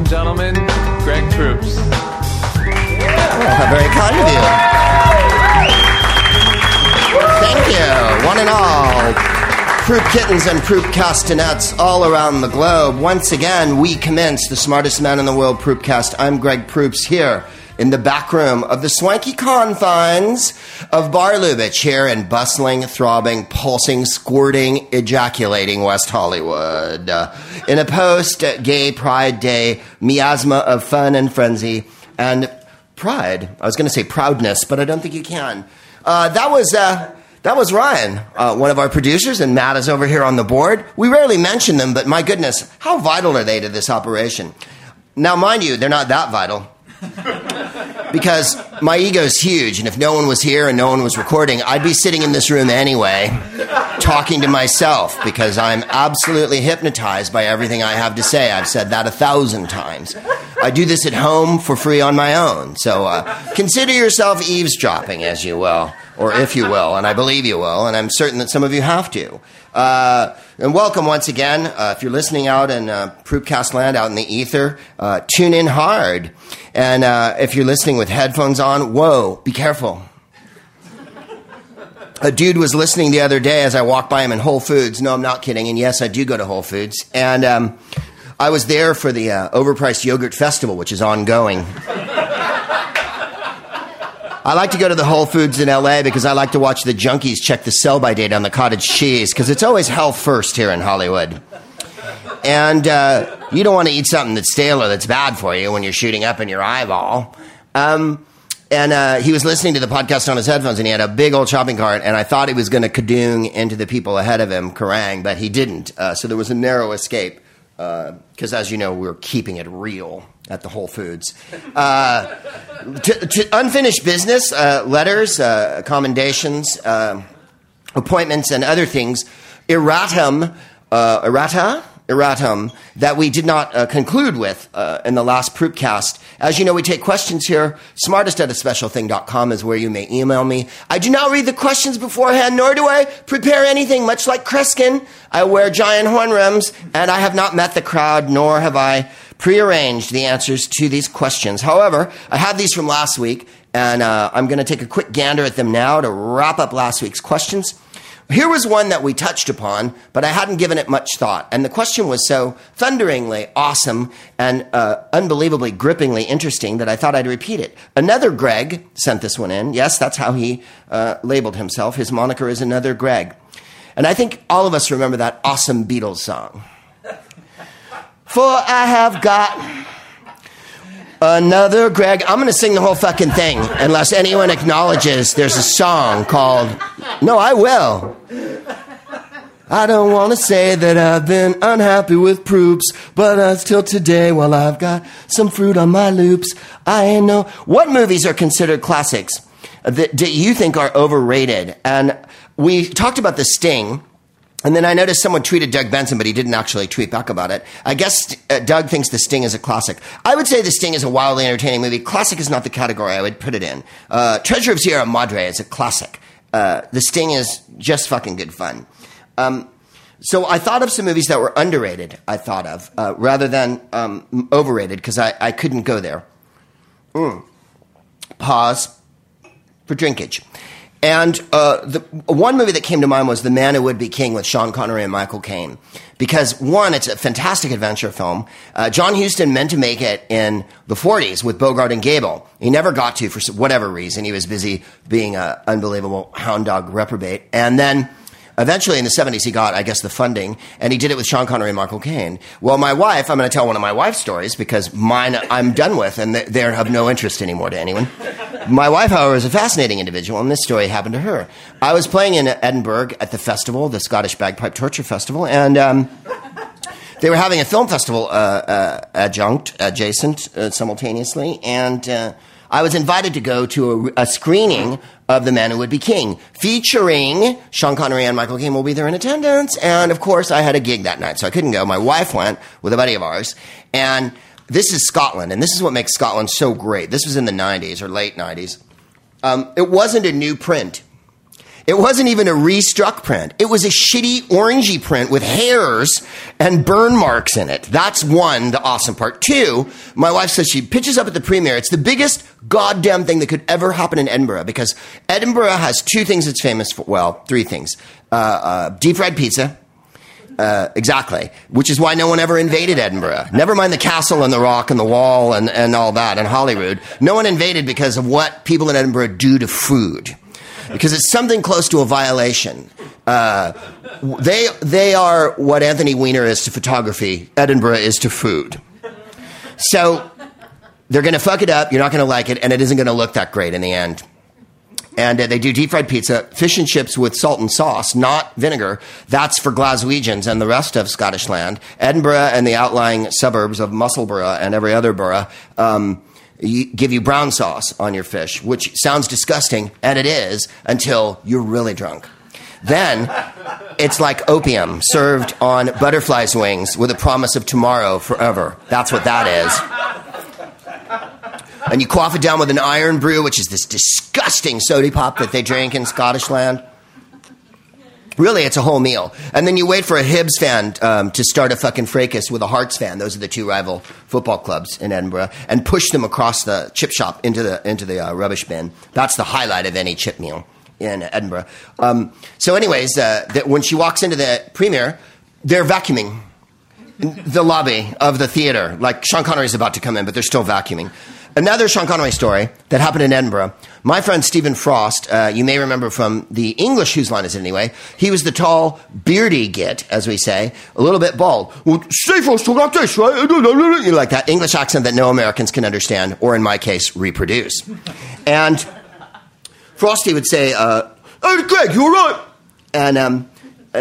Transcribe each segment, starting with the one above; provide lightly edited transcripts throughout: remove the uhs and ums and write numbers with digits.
and gentlemen, Greg Proops. Oh, very kind of you. Thank you, one and all. Proop kittens and Proop castanets all around the globe. Once again, we commence the smartest man in the world Proopcast. I'm Greg Proops here in the back room of the swanky confines of Bar Lubitsch here in bustling, throbbing, pulsing, squirting, ejaculating West Hollywood. In a post-gay Pride Day miasma of fun and frenzy and pride. I was going to say proudness, but I don't think you can. That was Ryan, one of our producers, and Matt is over here on the board. We rarely mention them, but my goodness, how vital are they to this operation? Now, mind you, they're not that vital. Because my ego's huge, and if no one was here and no one was recording, I'd be sitting in this room anyway, talking to myself, because I'm absolutely hypnotized by everything I have to say. I've said that 1,000 times. I do this at home for free on my own, so consider yourself eavesdropping, as you will, or if you will, and I believe you will, and I'm certain that some of you have to. And welcome once again. If you're listening out in Proopcast land, out in the ether, tune in hard. And if you're listening with headphones on, whoa, be careful. A dude was listening the other day as I walked by him in Whole Foods. No, I'm not kidding. And yes, I do go to Whole Foods. And I was there for the Overpriced Yogurt Festival, which is ongoing. I like to go to the Whole Foods in L.A. because I like to watch the junkies check the sell-by date on the cottage cheese, because it's always health first here in Hollywood. And you don't want to eat something that's stale or that's bad for you when you're shooting up in your eyeball. And he was listening to the podcast on his headphones, and he had a big old shopping cart, and I thought he was going to kadoong into the people ahead of him, Kerrang, but he didn't. So there was a narrow escape, because as you know, we're keeping it real at the Whole Foods. To unfinished business, letters, commendations, appointments, and other things, erratum that we did not conclude with in the last Proopcast. As you know, we take questions here. Smartest@aspecialthing.com is where you may email me. I do not read the questions beforehand, nor do I prepare anything, much like Kreskin. I wear giant horn rims, and I have not met the crowd, nor have I prearranged the answers to these questions. However, I have these from last week, and I'm going to take a quick gander at them now to wrap up last week's questions. Here was one that we touched upon, but I hadn't given it much thought. And the question was so thunderingly awesome and unbelievably grippingly interesting that I thought I'd repeat it. Another Greg sent this one in. Yes, that's how he labeled himself. His moniker is Another Greg. And I think all of us remember that awesome Beatles song. For I have got another Greg. I'm going to sing the whole fucking thing unless anyone acknowledges there's a song called... No, I will. I don't want to say that I've been unhappy with Proops, but till today, while I've got some fruit on my loops, I ain't know... What movies are considered classics that you think are overrated? And we talked about The Sting... And then I noticed someone tweeted Doug Benson, but he didn't actually tweet back about it. I guess Doug thinks The Sting is a classic. I would say The Sting is a wildly entertaining movie. Classic is not the category I would put it in. Treasure of Sierra Madre is a classic. The Sting is just fucking good fun. So I thought of some movies that were underrated, rather than overrated, because I couldn't go there. Pause for drinkage. And the one movie that came to mind was The Man Who Would Be King with Sean Connery and Michael Caine. Because, one, it's a fantastic adventure film. John Huston meant to make it in the 40s with Bogart and Gable. He never got to for whatever reason. He was busy being an unbelievable hound dog reprobate. And then... eventually, in the 70s, he got, I guess, the funding, and he did it with Sean Connery and Michael Caine. Well, my wife, I'm going to tell one of my wife's stories, because mine I'm done with, and they're of no interest anymore to anyone. My wife, however, is a fascinating individual, and this story happened to her. I was playing in Edinburgh at the festival, the Scottish Bagpipe Torture Festival, and they were having a film festival adjacent simultaneously, and I was invited to go to a screening of The Man Who Would Be King, featuring Sean Connery and Michael Caine will be there in attendance. And, of course, I had a gig that night, so I couldn't go. My wife went with a buddy of ours. And this is Scotland, and this is what makes Scotland so great. This was in the 90s or late 90s. It wasn't a new print. It wasn't even a restruck print. It was a shitty orangey print with hairs and burn marks in it. That's one, the awesome part. Two, my wife says she pitches up at the premiere. It's the biggest goddamn thing that could ever happen in Edinburgh, because Edinburgh has two things it's famous for. Well, three things. Deep fried pizza. Exactly. Which is why no one ever invaded Edinburgh. Never mind the castle and the rock and the wall and all that and Holyrood. No one invaded because of what people in Edinburgh do to food. Because it's something close to a violation. They are what Anthony Weiner is to photography, Edinburgh is to food. So they're going to fuck it up, you're not going to like it, and it isn't going to look that great in the end. And they do deep fried pizza, fish and chips with salt and sauce, not vinegar. That's for Glaswegians and the rest of Scottish land. Edinburgh and the outlying suburbs of Musselburgh and every other borough give you brown sauce on your fish, which sounds disgusting, and it is, until you're really drunk. Then it's like opium served on butterfly's wings with a promise of tomorrow forever. That's what that is. And you quaff it down with an iron brew, which is this disgusting sody pop that they drink in Scottish land. Really, it's a whole meal. And then you wait for a Hibs fan to start a fucking fracas with a Hearts fan. Those are the two rival football clubs in Edinburgh. And push them across the chip shop into the rubbish bin. That's the highlight of any chip meal in Edinburgh. So anyways, when she walks into the premiere, they're vacuuming the lobby of the theater. Like, Sean Connery's about to come in, but they're still vacuuming. Another Sean Connery story that happened in Edinburgh. My friend Stephen Frost, you may remember from the English Whose Line Is It Anyway, he was the tall, beardy git, as we say, a little bit bald. Well, Steve Frost talk like this, right? You like that English accent that no Americans can understand, or in my case, reproduce. And Frosty would say, "Oh, Greg, you all right?" And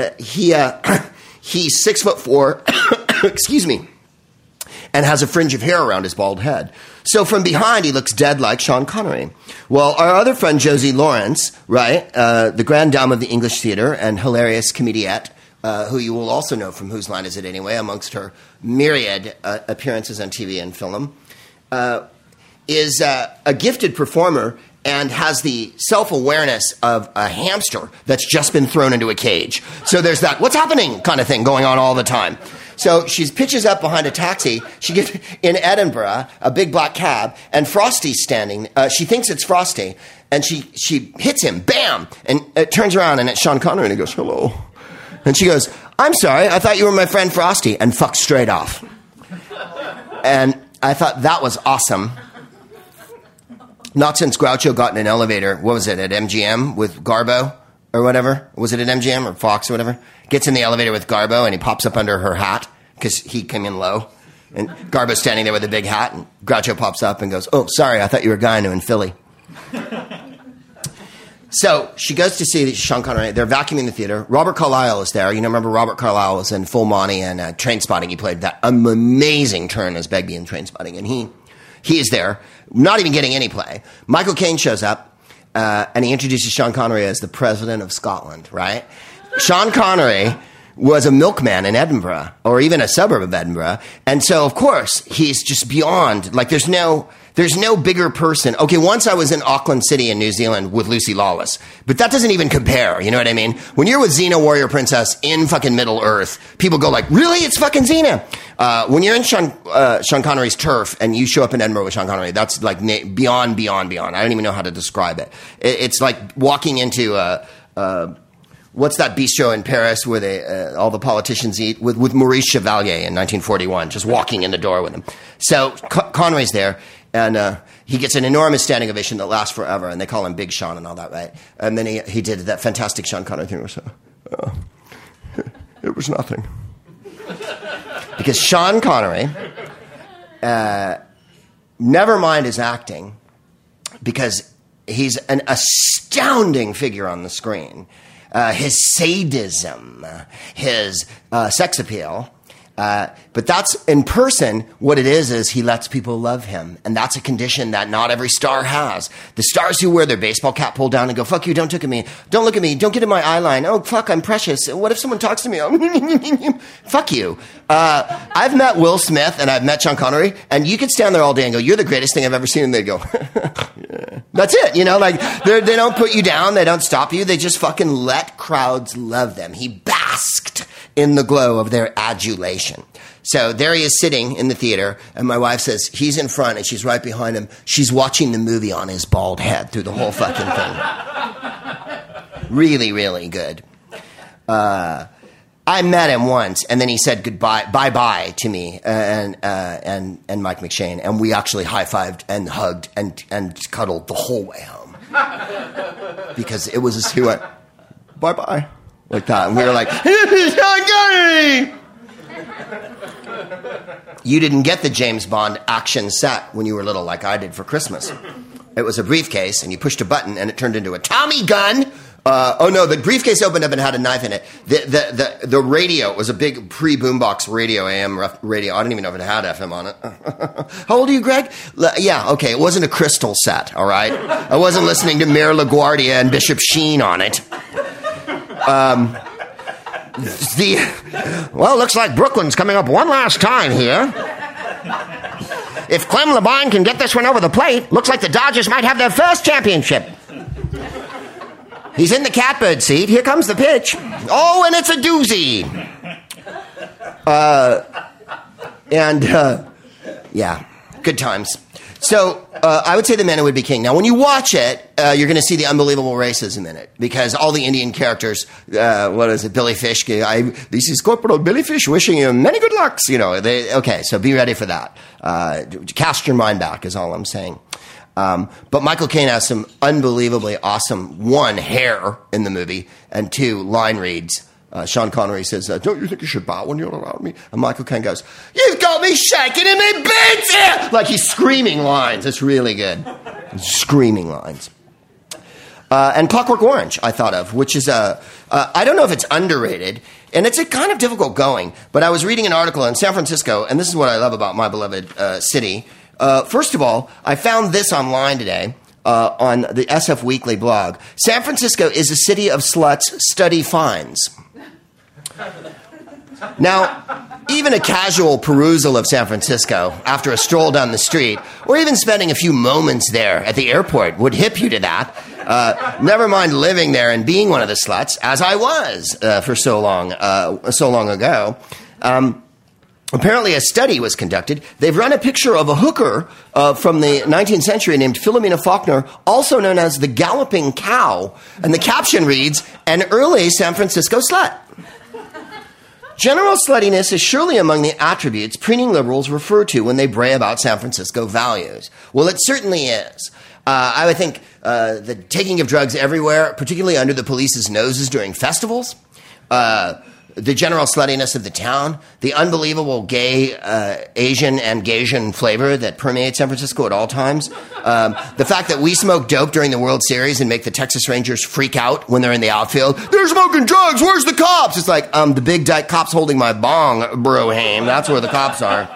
he's 6'4", excuse me, and has a fringe of hair around his bald head. So from behind, he looks dead like Sean Connery. Well, our other friend, Josie Lawrence, right, the grande dame of the English theater and hilarious comediette, who you will also know from Whose Line Is It Anyway, amongst her myriad appearances on TV and film, is a gifted performer and has the self-awareness of a hamster that's just been thrown into a cage. So there's that what's happening kind of thing going on all the time. So she pitches up behind a taxi. She gets in Edinburgh, a big black cab, and Frosty's standing. She thinks it's Frosty, and she hits him, bam, and it turns around, and it's Sean Connery, and he goes, "Hello." And she goes, "I'm sorry, I thought you were my friend Frosty," and fucks straight off. And I thought that was awesome. Not since Groucho got in an elevator, what was it, at MGM with Garbo or whatever? Was it at MGM or Fox or whatever? Gets in the elevator with Garbo and he pops up under her hat because he came in low. And Garbo's standing there with a big hat and Groucho pops up and goes, "Oh, sorry, I thought you were a guy new in Philly." So she goes to see Sean Connery. They're vacuuming the theater. Robert Carlyle is there. You know, remember Robert Carlyle was in Full Monty and Trainspotting. He played that amazing turn as Begbie in Trainspotting. And he is there, not even getting any play. Michael Caine shows up, and he introduces Sean Connery as the President of Scotland, right? Sean Connery was a milkman in Edinburgh, or even a suburb of Edinburgh. And so, of course, he's just beyond, like, there's no bigger person. Okay, once I was in Auckland City in New Zealand with Lucy Lawless, but that doesn't even compare, you know what I mean? When you're with Xena Warrior Princess in fucking Middle Earth, people go like, "Really? It's fucking Xena." When you're in Sean Connery's turf and you show up in Edinburgh with Sean Connery, that's like beyond. I don't even know how to describe it. It's like walking into what's that bistro in Paris where all the politicians eat with Maurice Chevalier in 1941, just walking in the door with him. So Connery's there. And he gets an enormous standing ovation that lasts forever, and they call him Big Sean and all that, right? And then he did that fantastic Sean Connery thing. It was nothing. Because Sean Connery, never mind his acting, because he's an astounding figure on the screen. His sadism, his sex appeal. But that's, in person, what it is he lets people love him. And that's a condition that not every star has. The stars who wear their baseball cap pulled down and go, "Fuck you, don't look at me, don't look at me, don't get in my eye line. Oh, fuck, I'm precious. What if someone talks to me?" Fuck you. I've met Will Smith and I've met Sean Connery, and you could stand there all day and go, "You're the greatest thing I've ever seen," and they'd go, "Yeah." That's it, like they don't put you down, they don't stop you, they just fucking let crowds love them. He basked in the glow of their adulation. So there he is sitting in the theater, and my wife says he's in front and she's right behind him. She's watching the movie on his bald head through the whole fucking thing. Really, really good. I met him once, and then he said bye-bye to me and Mike McShane, and we actually high-fived and hugged and cuddled the whole way home. Because it was he went, bye-bye, like that. And we were like, you didn't get the James Bond action set when you were little like I did for Christmas. It was a briefcase, and you pushed a button, and it turned into a Tommy gun. The briefcase opened up and had a knife in it. The radio was a big pre-boombox radio, AM radio. I don't even know if it had FM on it. How old are you, Greg? Yeah, okay. It wasn't a crystal set, all right? I wasn't listening to Mayor LaGuardia and Bishop Sheen on it. Looks like Brooklyn's coming up one last time here. If Clem Labine can get this one over the plate, looks like the Dodgers might have their first championship. He's in the catbird seat. Here comes the pitch. Oh, and it's a doozy. Yeah, good times. So I would say The Man Who Would Be King. Now, when you watch it, you're going to see the unbelievable racism in it, because all the Indian characters, Billy Fish? This is Corporal Billy Fish wishing you many good lucks. Okay, so be ready for that. Cast your mind back is all I'm saying. But Michael Caine has some unbelievably awesome, one, hair in the movie, and two, line reads. Sean Connery says, don't you think you should bow when you're around me? And Michael Caine goes, you've got me shaking in my boots here! Like he's screaming lines. It's really good. Screaming lines. And Clockwork Orange, I thought of, which is I don't know if it's underrated, and it's a kind of difficult going, but I was reading an article in San Francisco, and this is what I love about my beloved city. First of all, I found this online today on the SF Weekly blog. San Francisco is a city of sluts, study fines. Now, even a casual perusal of San Francisco after a stroll down the street, or even spending a few moments there at the airport, would hip you to that. Never mind living there and being one of the sluts, as I was for so long ago. Apparently a study was conducted. They've run a picture of a hooker from the 19th century named Philomena Faulkner, also known as the Galloping Cow, and the caption reads, an early San Francisco slut. General sluttiness is surely among the attributes preening liberals refer to when they bray about San Francisco values. Well, it certainly is. I would think the taking of drugs everywhere, particularly under the police's noses during festivals, the general sluttiness of the town, the unbelievable gay, Asian and Gaysian flavor that permeates San Francisco at all times, the fact that we smoke dope during the World Series and make the Texas Rangers freak out when they're in the outfield. They're smoking drugs. Where's the cops? It's like, the big dyke cop's holding my bong, Broham. That's where the cops are.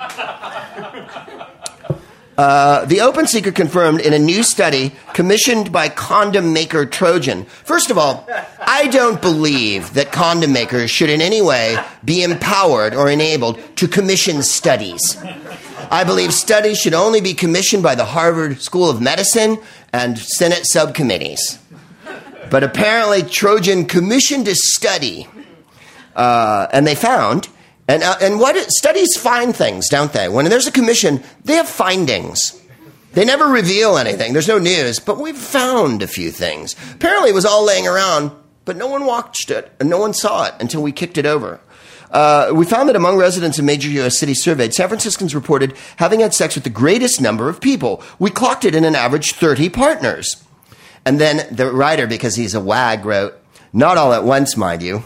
The Open Seeker confirmed in a new study commissioned by condom maker Trojan. First of all, I don't believe that condom makers should in any way be empowered or enabled to commission studies. I believe studies should only be commissioned by the Harvard School of Medicine and Senate subcommittees. But apparently Trojan commissioned a study, and they found... And studies find things, don't they? When there's a commission, they have findings. They never reveal anything. There's no news, but we've found a few things. Apparently it was all laying around, but no one watched it, and no one saw it until we kicked it over. We found that among residents in major U.S. cities surveyed, San Franciscans reported having had sex with the greatest number of people. We clocked it in an average 30 partners. And then the writer, because he's a wag, wrote, not all at once, mind you.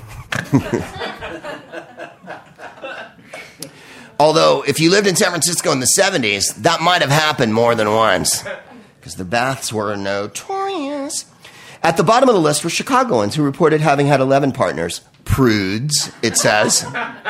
Although, if you lived in San Francisco in the 70s, that might have happened more than once, because the baths were notorious. At the bottom of the list were Chicagoans who reported having had 11 partners. Prudes, it says.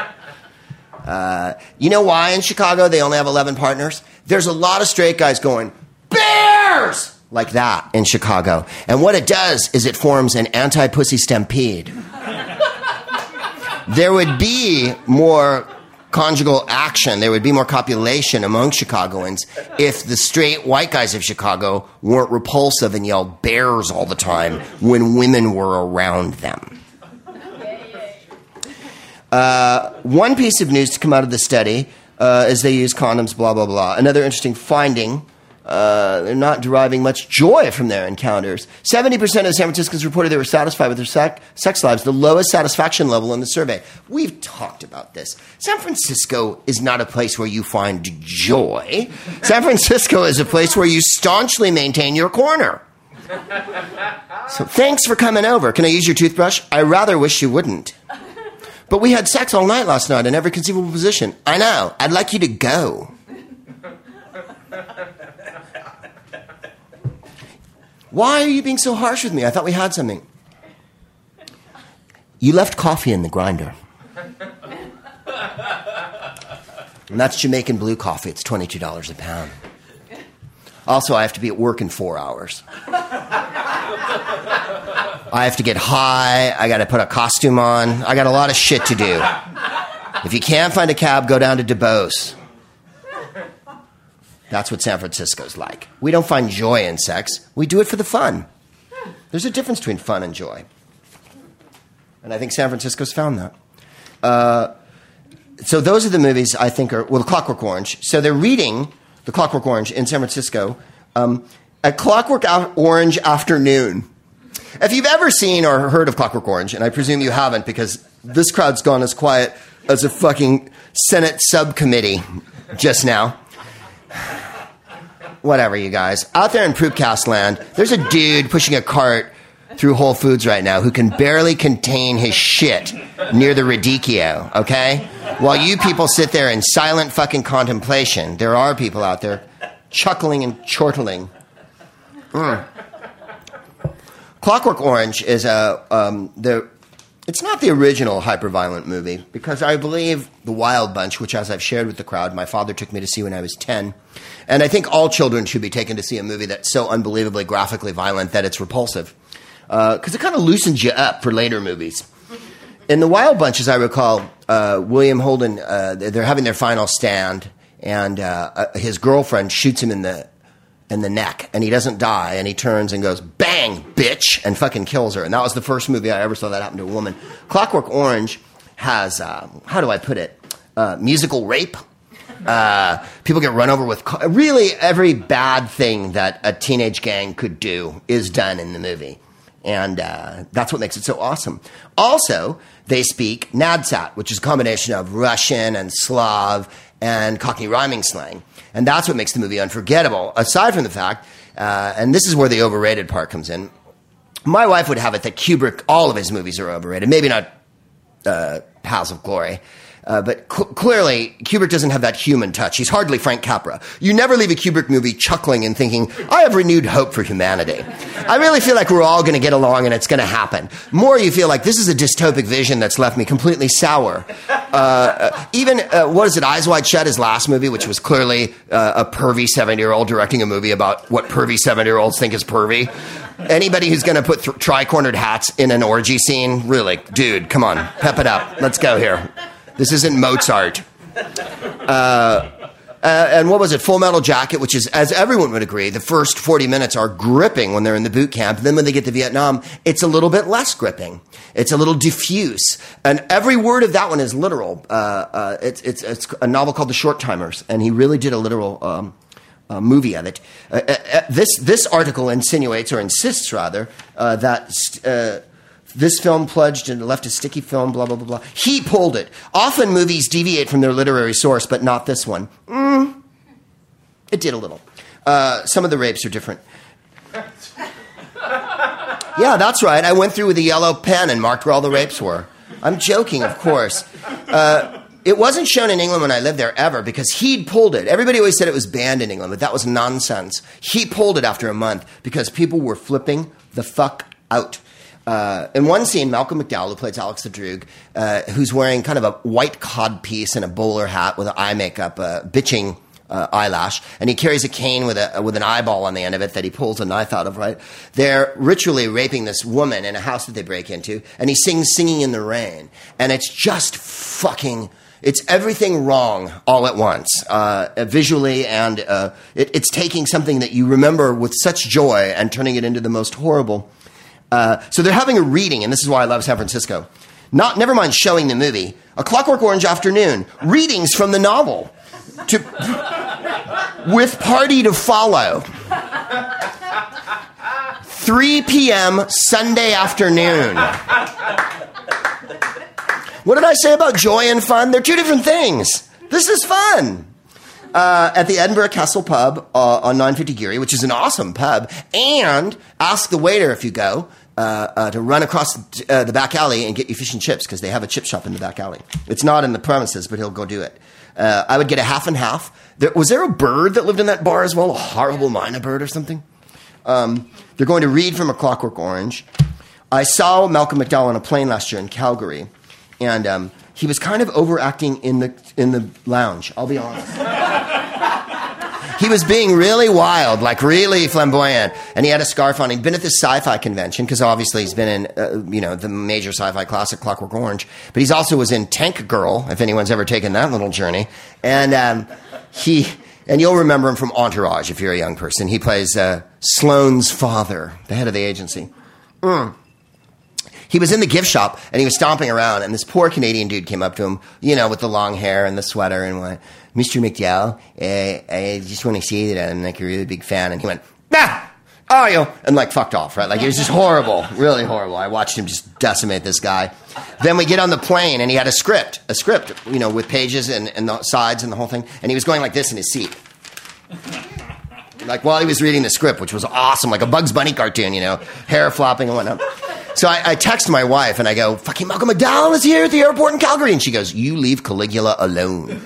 You know why in Chicago they only have 11 partners? There's a lot of straight guys going, Bears! Like that in Chicago. And what it does is it forms an anti-pussy stampede. There would be more conjugal action. There would be more copulation among Chicagoans if the straight white guys of Chicago weren't repulsive and yelled bears all the time when women were around them. One piece of news to come out of the study is they use condoms, blah, blah, blah. Another interesting finding, they're not deriving much joy from their encounters. 70% of San Franciscans reported they were satisfied with their sex lives, the lowest satisfaction level in the survey. We've talked about this. San Francisco is not a place where you find joy. San Francisco is a place where you staunchly maintain your corner. So thanks for coming over. Can I use your toothbrush? I rather wish you wouldn't. But we had sex all night last night in every conceivable position. I know. I'd like you to go. Why are you being so harsh with me? I thought we had something. You left coffee in the grinder. And that's Jamaican blue coffee. It's $22 a pound. Also, I have to be at work in 4 hours. I have to get high. I got to put a costume on. I got a lot of shit to do. If you can't find a cab, go down to DuBose. That's what San Francisco's like. We don't find joy in sex. We do it for the fun. There's a difference between fun and joy. And I think San Francisco's found that. So those are the movies I think are, well, The Clockwork Orange. So they're reading The Clockwork Orange in San Francisco at Clockwork Orange afternoon. If you've ever seen or heard of Clockwork Orange, and I presume you haven't because this crowd's gone as quiet as a fucking Senate subcommittee just now. Whatever, you guys. Out there in Proopcast land, there's a dude pushing a cart through Whole Foods right now who can barely contain his shit near the radicchio, okay? While you people sit there in silent fucking contemplation, there are people out there chuckling and chortling. Clockwork Orange is it's not the original hyperviolent movie because I believe The Wild Bunch, which as I've shared with the crowd, my father took me to see when I was 10. And I think all children should be taken to see a movie that's so unbelievably graphically violent that it's repulsive. Because it kind of loosens you up for later movies. In The Wild Bunch, as I recall, William Holden, they're having their final stand, and his girlfriend shoots him in the neck, and he doesn't die, and he turns and goes, bang, bitch, and fucking kills her. And that was the first movie I ever saw that happen to a woman. Clockwork Orange has, how do I put it, musical rape. People get run over with... Really, every bad thing that a teenage gang could do is done in the movie. And that's what makes it so awesome. Also, they speak Nadsat, which is a combination of Russian and Slav and Cockney rhyming slang. And that's what makes the movie unforgettable, aside from the fact, and this is where the overrated part comes in, my wife would have it that Kubrick, all of his movies are overrated. Maybe not House of Glory. But clearly, Kubrick doesn't have that human touch. He's hardly Frank Capra. You never leave a Kubrick movie chuckling and thinking, I have renewed hope for humanity. I really feel like we're all going to get along and it's going to happen. More you feel like this is a dystopic vision that's left me completely sour. Even, what is it, Eyes Wide Shut, his last movie, which was clearly a pervy 70-year-old directing a movie about what pervy 70-year-olds think is pervy. Anybody who's going to put tri-cornered hats in an orgy scene, really, dude, come on, pep it up. Let's go here. This isn't Mozart. And what was it? Full Metal Jacket, which is, as everyone would agree, the first 40 minutes are gripping when they're in the boot camp. Then when they get to Vietnam, it's a little bit less gripping. It's a little diffuse. And every word of that one is literal. It's a novel called The Short Timers, and he really did a literal movie of it. This article insinuates, or insists rather, that... this film plunged and left a sticky film, blah, blah, blah, blah. He pulled it. Often movies deviate from their literary source, but not this one. It did a little. Some of the rapes are different. Yeah, that's right. I went through with a yellow pen and marked where all the rapes were. I'm joking, of course. It wasn't shown in England when I lived there ever because he'd pulled it. Everybody always said it was banned in England, but that was nonsense. He pulled it after a month because people were flipping the fuck out. In one scene, Malcolm McDowell, who plays Alex the Droog, who's wearing kind of a white codpiece and a bowler hat with eye makeup, bitching eyelash, and he carries a cane with an eyeball on the end of it that he pulls a knife out of, right? They're ritually raping this woman in a house that they break into, and he sings Singing in the Rain. And it's just fucking... It's everything wrong all at once, visually, and it's taking something that you remember with such joy and turning it into the most horrible. So they're having a reading, and this is why I love San Francisco. Never mind showing the movie. A Clockwork Orange afternoon. Readings from the novel. With party to follow. 3 p.m. Sunday afternoon. What did I say about joy and fun? They're two different things. This is fun. At the Edinburgh Castle Pub on 950 Geary, which is an awesome pub. And ask the waiter if you go to run across the back alley and get you fish and chips, because they have a chip shop in the back alley. It's not in the premises, but he'll go do it. I would get a half and half. Was there a bird that lived in that bar as well? A horrible mynah bird or something? They're going to read from A Clockwork Orange. I saw Malcolm McDowell on a plane last year in Calgary, and he was kind of overacting in the lounge, I'll be honest. He was being really wild, like really flamboyant, and he had a scarf on. He'd been at this sci-fi convention, because obviously he's been in the major sci-fi classic, Clockwork Orange, but he's also was in Tank Girl, if anyone's ever taken that little journey, and you'll remember him from Entourage if you're a young person. He plays Sloane's father, the head of the agency. He was in the gift shop, and he was stomping around, and this poor Canadian dude came up to him, with the long hair and the sweater, and went, "Mr. McDowell, I just want to say that I'm like a really big fan." And he went, "Ah, are you?" And fucked off, right? It was just horrible, really horrible. I watched him just decimate this guy. Then we get on the plane, and he had a script, with pages and the sides and the whole thing, and he was going like this in his seat. While he was reading the script, which was awesome, like a Bugs Bunny cartoon, hair flopping and whatnot. So I text my wife, and I go, "Fucking Malcolm McDowell is here at the airport in Calgary." And she goes, "You leave Caligula alone."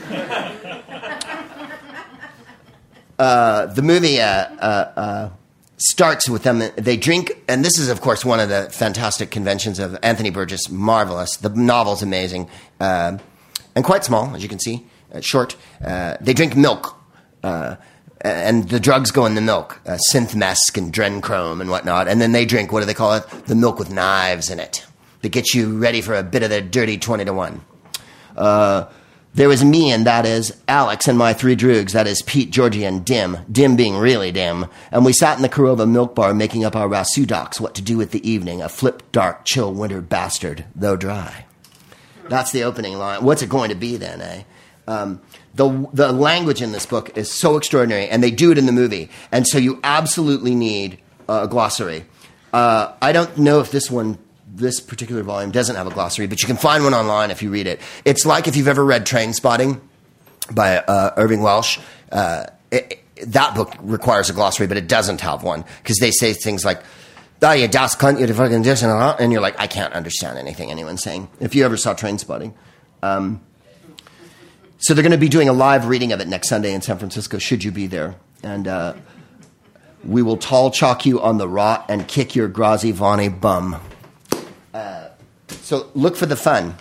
The movie starts with them. They drink, and this is, of course, one of the fantastic conventions of Anthony Burgess. Marvelous. The novel's amazing, and quite small, as you can see, short. They drink milk. And the drugs go in the milk, synth-mesk and drenchrome and whatnot. And then they drink, what do they call it? The milk with knives in it. That gets you ready for a bit of the dirty 20-1. There was me, and that is Alex, and my 3 droogs, that is Pete, Georgie, and Dim. Dim being really dim. And we sat in the Kurova milk bar making up our rasu docs, what to do with the evening. A flip, dark, chill winter bastard, though dry. That's the opening line. What's it going to be then, eh? The language in this book is so extraordinary, and they do it in the movie. And so you absolutely need a glossary. I don't know if this particular volume doesn't have a glossary, but you can find one online if you read it. It's like if you've ever read Trainspotting by Irving Welsh. That book requires a glossary, but it doesn't have one, because they say things like, "Oh, you das cunt, you fucking this," and you're like, I can't understand anything anyone's saying. If you ever saw Trainspotting. So they're going to be doing a live reading of it next Sunday in San Francisco, should you be there. And we will tall chalk you on the rot and kick your Grazi Vani bum. So look for the fun.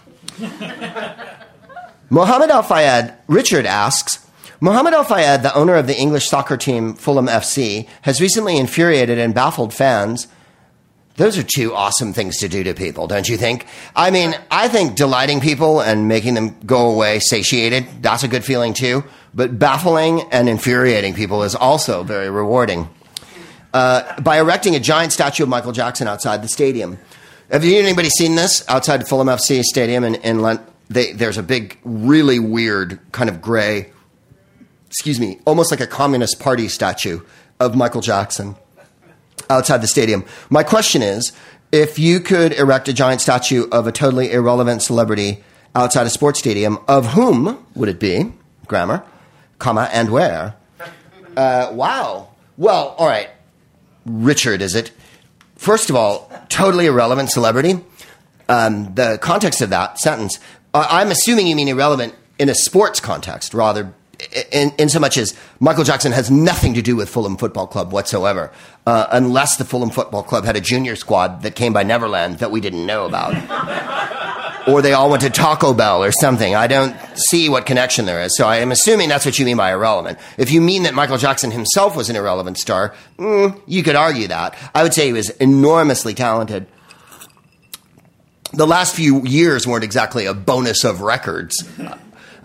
Mohammed Al-Fayed, Richard asks, Mohammed Al-Fayed, the owner of the English soccer team Fulham FC, has recently infuriated and baffled fans. Those are 2 awesome things to do to people, don't you think? I mean, I think delighting people and making them go away satiated, that's a good feeling too. But baffling and infuriating people is also very rewarding. By erecting a giant statue of Michael Jackson outside the stadium. Have anybody seen this? Outside Fulham FC Stadium in London, there's a big, really weird, kind of gray, almost like a Communist Party statue of Michael Jackson outside the stadium. My question is, if you could erect a giant statue of a totally irrelevant celebrity outside a sports stadium, of whom would it be? Grammar, comma, and where? Wow. Well, all right. Richard, is it? First of all, totally irrelevant celebrity. The context of that sentence, I'm assuming you mean irrelevant in a sports context, rather in so much as Michael Jackson has nothing to do with Fulham Football Club whatsoever, unless the Fulham Football Club had a junior squad that came by Neverland that we didn't know about. Or they all went to Taco Bell or something. I don't see what connection there is. So I am assuming that's what you mean by irrelevant. If you mean that Michael Jackson himself was an irrelevant star, you could argue that. I would say he was enormously talented. The last few years weren't exactly a bonus of records.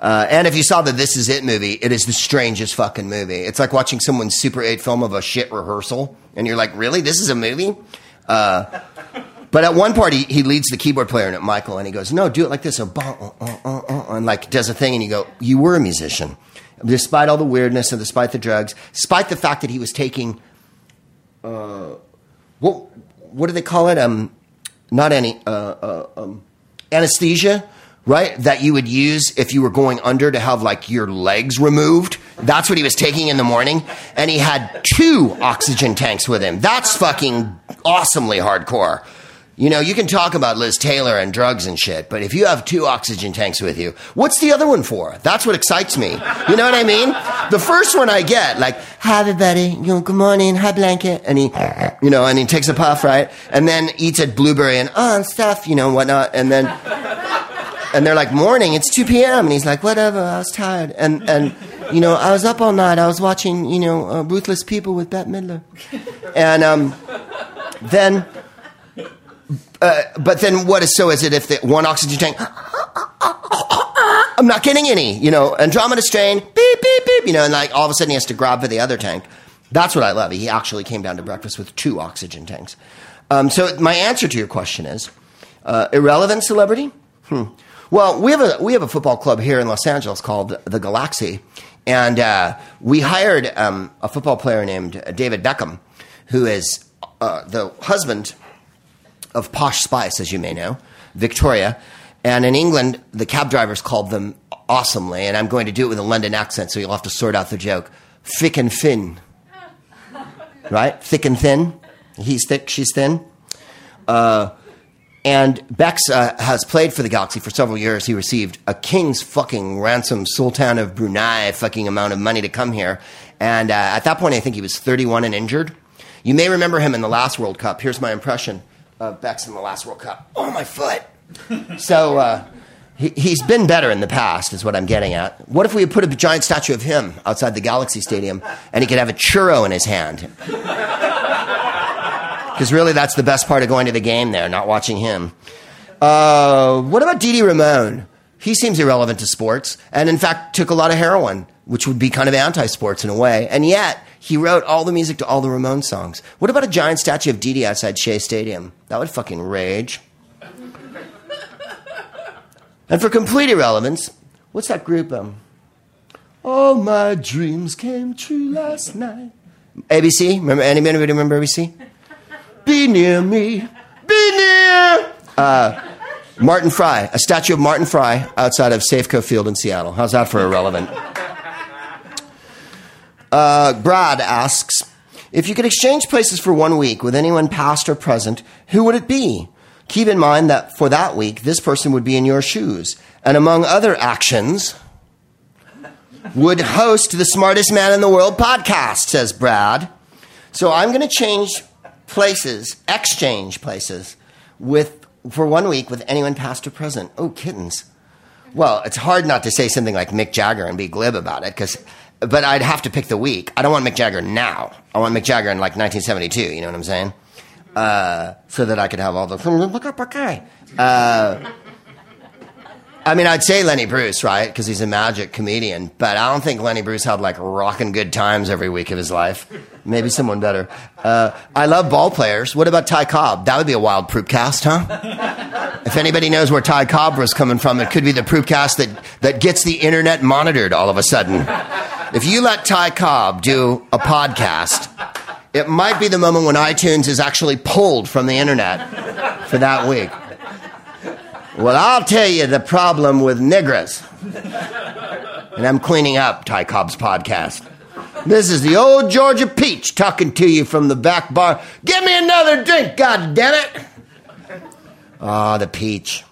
And if you saw the This Is It movie, it is the strangest fucking movie. It's like watching someone's Super 8 film of a shit rehearsal, and you're like, really? This is a movie? But at one part, he leads the keyboard player in it, Michael, and he goes, no, do it like this. And like does a thing, and you go, you were a musician. Despite all the weirdness and despite the drugs, despite the fact that he was taking, what do they call it? Not any, anesthesia, right? That you would use if you were going under to have like your legs removed. That's what he was taking in the morning. And he had 2 oxygen tanks with him. That's fucking awesomely hardcore. You know, you can talk about Liz Taylor and drugs and shit, but if you have 2 oxygen tanks with you, what's the other one for? That's what excites me. You know what I mean? The first one I get, like, hi everybody, good morning, hi blanket, and he, and he takes a puff, right? And then eats a blueberry and stuff, whatnot, and then, and they're like, morning, it's 2 p.m., and he's like, whatever, I was tired, and I was up all night, I was watching, Ruthless People with Bette Midler, and then... but then what is it if the one oxygen tank, I'm not getting any, Andromeda strain, beep, beep, beep, and like all of a sudden he has to grab for the other tank. That's what I love. He actually came down to breakfast with 2 oxygen tanks. So my answer to your question is, irrelevant celebrity? Well, we have a football club here in Los Angeles called the Galaxy, and we hired a football player named David Beckham, who is the husband of Posh Spice, as you may know, Victoria. And in England, the cab drivers called them awesomely, and I'm going to do it with a London accent, so you'll have to sort out the joke. Thick and thin. Right? Thick and thin. He's thick, she's thin. And Bex has played for the Galaxy for several years. He received a king's fucking ransom, Sultan of Brunei fucking amount of money to come here. And at that point, I think he was 31 and injured. You may remember him in the last World Cup. Here's my impression of Bex in the last World Cup. Oh, my foot. So he's been better in the past, is what I'm getting at. What if we put a giant statue of him outside the Galaxy Stadium and he could have a churro in his hand? Because really that's the best part of going to the game there, not watching him. What about Didi Ramon? He seems irrelevant to sports and, in fact, took a lot of heroin, which would be kind of anti-sports in a way. And yet, he wrote all the music to all the Ramones songs. What about a giant statue of Didi outside Shea Stadium? That would fucking rage. And for complete irrelevance, what's that group? All my dreams came true last night. ABC? Remember? Anybody remember ABC? Be near me. Be near. Martin Fry. A statue of Martin Fry outside of Safeco Field in Seattle. How's that for irrelevant? Brad asks, if you could exchange places for 1 week with anyone past or present, who would it be? Keep in mind that for that week, this person would be in your shoes. And among other actions, would host the Smartest Man in the World podcast, says Brad. So I'm going to exchange places for 1 week with anyone past or present. Oh, kittens. Well, it's hard not to say something like Mick Jagger and be glib about it, but I'd have to pick the week. I don't want Mick Jagger now. I want Mick Jagger in like 1972, you know what I'm saying? So that I could have all the... I mean, I'd say Lenny Bruce, right? Because he's a magic comedian. But I don't think Lenny Bruce had like rockin' good times every week of his life. Maybe someone better. I love ball players. What about Ty Cobb? That would be a wild Proopcast, huh? If anybody knows where Ty Cobb was coming from, it could be the Proopcast that gets the internet monitored all of a sudden. If you let Ty Cobb do a podcast, it might be the moment when iTunes is actually pulled from the internet for that week. Well, I'll tell you the problem with niggers. And I'm cleaning up Ty Cobb's podcast. This is the old Georgia Peach talking to you from the back bar. Give me another drink, goddammit. Ah, the Peach.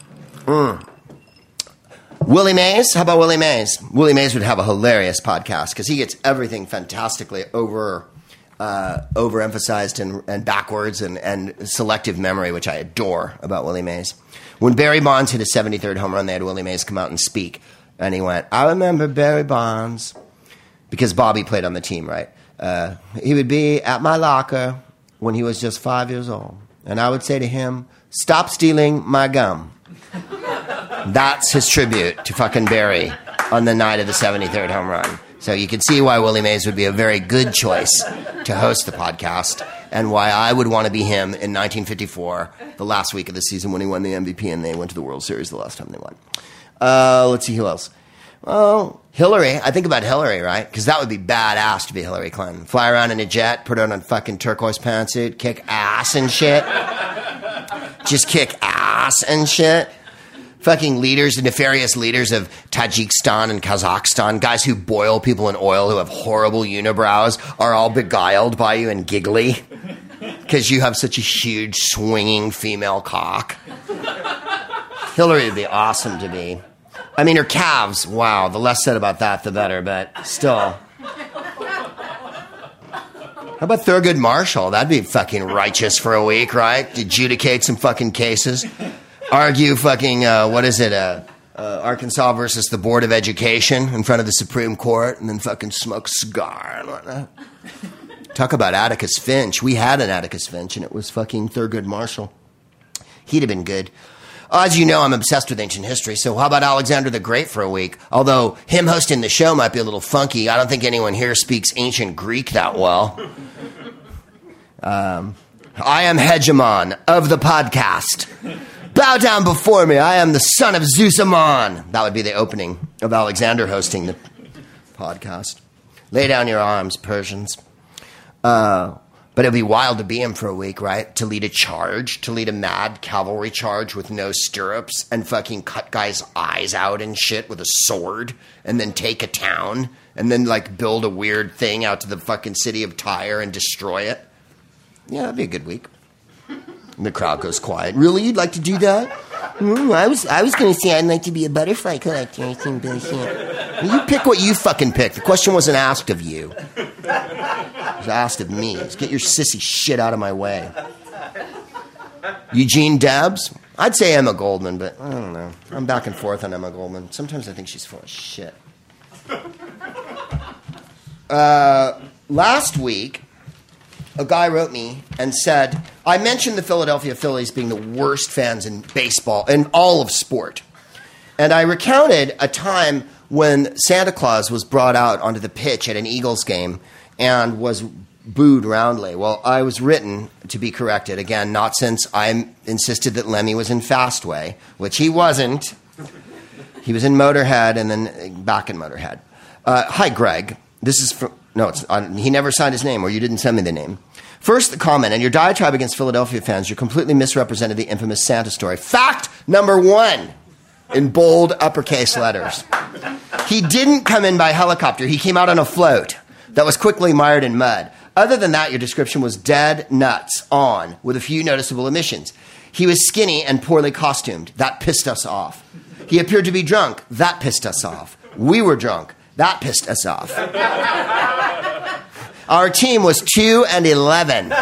Willie Mays? How about Willie Mays? Willie Mays would have a hilarious podcast because he gets everything fantastically overemphasized and backwards and selective memory, which I adore about Willie Mays. When Barry Bonds hit his 73rd home run, they had Willie Mays come out and speak. And he went, I remember Barry Bonds, because Bobby played on the team, right? He would be at my locker when he was just 5 years old. And I would say to him, stop stealing my gum. That's his tribute to fucking Barry on the night of the 73rd home run. So you can see why Willie Mays would be a very good choice to host the podcast, and why I would want to be him in 1954, the last week of the season when he won the MVP and they went to the World Series the last time they won. Let's see who else. Well, Hillary. I think about Hillary, right? Because that would be badass to be Hillary Clinton. Fly around in a jet, put on a fucking turquoise pantsuit, kick ass and shit. Just kick ass and shit. Fucking leaders, nefarious leaders of Tajikistan and Kazakhstan, guys who boil people in oil, who have horrible unibrows, are all beguiled by you and giggly because you have such a huge swinging female cock. Hillary would be awesome to be. I mean, her calves, wow, the less said about that, the better, but still. How about Thurgood Marshall? That'd be fucking righteous for a week, right? Adjudicate some fucking cases. Argue fucking, Arkansas versus the Board of Education in front of the Supreme Court, and then fucking smoke a cigar and whatnot. Talk about Atticus Finch. We had an Atticus Finch, and it was fucking Thurgood Marshall. He'd have been good. As you know, I'm obsessed with ancient history, so how about Alexander the Great for a week? Although him hosting the show might be a little funky. I don't think anyone here speaks ancient Greek that well. I am hegemon of the podcast. Bow down before me. I am the son of Zeus Amon. That would be the opening of Alexander hosting the podcast. Lay down your arms, Persians. But it'd be wild to be him for a week, right? To lead a charge, to lead a mad cavalry charge with no stirrups and fucking cut guys' eyes out and shit with a sword, and then take a town, and then like build a weird thing out to the fucking city of Tyre and destroy it. Yeah, that'd be a good week. And the crowd goes quiet. Really? You'd like to do that? I was going to say I'd like to be a butterfly collector or some bullshit. You pick what you fucking pick. The question wasn't asked of you. It was asked of me. Just get your sissy shit out of my way. Eugene Debs? I'd say Emma Goldman, but I don't know. I'm back and forth on Emma Goldman. Sometimes I think she's full of shit. Last week, a guy wrote me and said, I mentioned the Philadelphia Phillies being the worst fans in baseball, in all of sport. And I recounted a time when Santa Claus was brought out onto the pitch at an Eagles game and was booed roundly. Well, I was written to be corrected. Again, not since I insisted that Lemmy was in Fastway, which he wasn't. He was in Motorhead and then back in Motorhead. Hi, Greg. This is from... No, he never signed his name, or you didn't send me the name. First, the comment. In your diatribe against Philadelphia fans, you completely misrepresented the infamous Santa story. Fact number 1, in bold uppercase letters. He didn't come in by helicopter. He came out on a float that was quickly mired in mud. Other than that, your description was dead nuts on, with a few noticeable omissions. He was skinny and poorly costumed. That pissed us off. He appeared to be drunk. That pissed us off. We were drunk. That pissed us off. Our team was 2-11.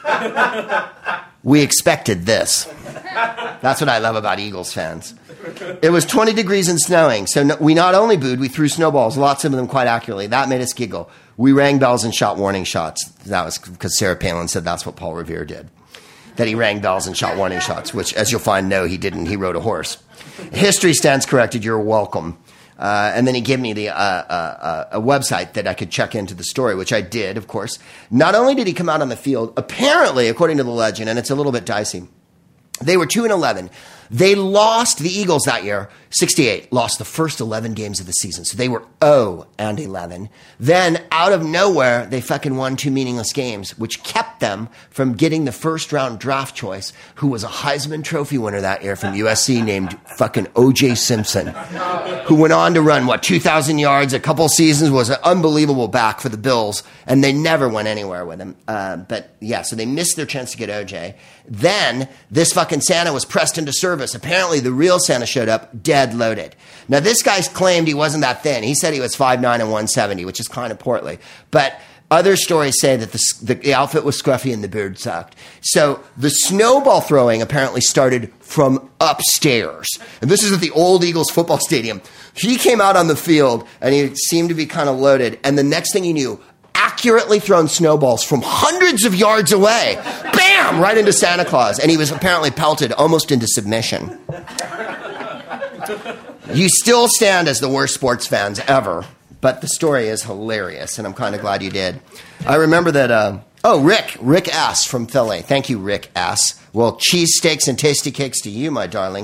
We expected this. That's what I love about Eagles fans. It was 20 degrees and snowing, so we not only booed, we threw snowballs, lots of them quite accurately. That made us giggle. We rang bells and shot warning shots. That was because Sarah Palin said that's what Paul Revere did. That he rang bells and shot warning shots, which, as you'll find, no, he didn't. He rode a horse. History stands corrected. You're welcome. And then he gave me a website that I could check into the story, which I did, of course. Not only did he come out on the field, apparently, according to the legend, and it's a little bit dicey, they were 2-11. They lost, the Eagles that year, 68, lost the first 11 games of the season. So they were 0-11. Then, out of nowhere, they fucking won 2 meaningless games, which kept them from getting the first-round draft choice, who was a Heisman Trophy winner that year from USC named fucking O.J. Simpson, who went on to run, 2,000 yards, a couple seasons, was an unbelievable back for the Bills, and they never went anywhere with him. But, yeah, so they missed their chance to get O.J. Then, this fucking Santa was pressed into service. Apparently, the real Santa showed up dead loaded. Now, this guy claimed he wasn't that thin. He said he was 5'9" and 170, which is kind of portly. But other stories say that the outfit was scruffy and the beard sucked. So the snowball throwing apparently started from upstairs. And this is at the old Eagles football stadium. He came out on the field, and he seemed to be kind of loaded. And the next thing you knew, accurately thrown snowballs from hundreds of yards away. Bam! Right into Santa Claus. And he was apparently pelted almost into submission. You still stand as the worst sports fans ever, but the story is hilarious, and I'm kind of glad you did. I remember that, Rick S. from Philly. Thank you, Rick S. Well, cheesesteaks and tasty cakes to you, my darling.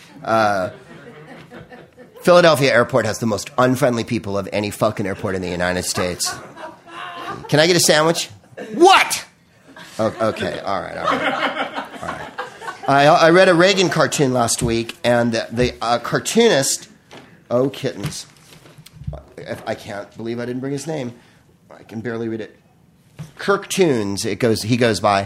Philadelphia Airport has the most unfriendly people of any fucking airport in the United States. Can I get a sandwich? What? Oh, okay, all right. I read a Reagan cartoon last week, and the cartoonist, kittens. I can't believe I didn't bring his name. I can barely read it. Kirktoons. He goes by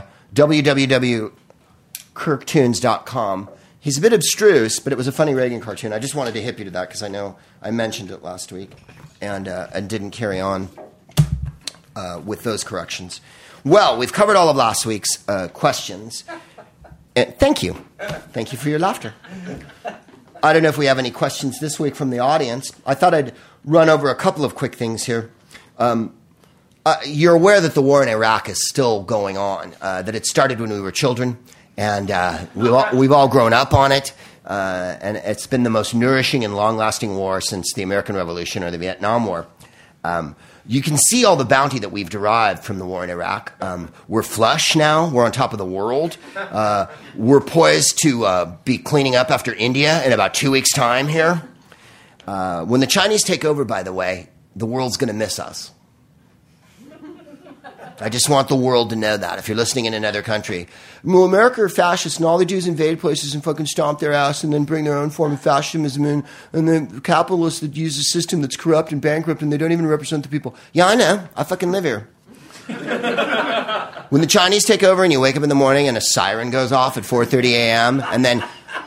www.kirktoons.com. He's a bit abstruse, but it was a funny Reagan cartoon. I just wanted to hip you to that because I know I mentioned it last week and didn't carry on with those corrections. Well, we've covered all of last week's questions. Thank you. Thank you for your laughter. I don't know if we have any questions this week from the audience. I thought I'd run over a couple of quick things here. You're aware that the war in Iraq is still going on, that it started when we were children. And we've all grown up on it, and it's been the most nourishing and long-lasting war since the American Revolution or the Vietnam War. You can see all the bounty that we've derived from the war in Iraq. We're flush now. We're on top of the world. We're poised to be cleaning up after India in about 2 weeks' time here. When the Chinese take over, by the way, the world's going to miss us. I just want the world to know that if you're listening in another country. Well, America are fascists and all they do is invade places and fucking stomp their ass and then bring their own form of fascism in, and then capitalists that use a system that's corrupt and bankrupt and they don't even represent the people. Yeah, I know. I fucking live here. When the Chinese take over and you wake up in the morning and a siren goes off at 4:30 a.m. and then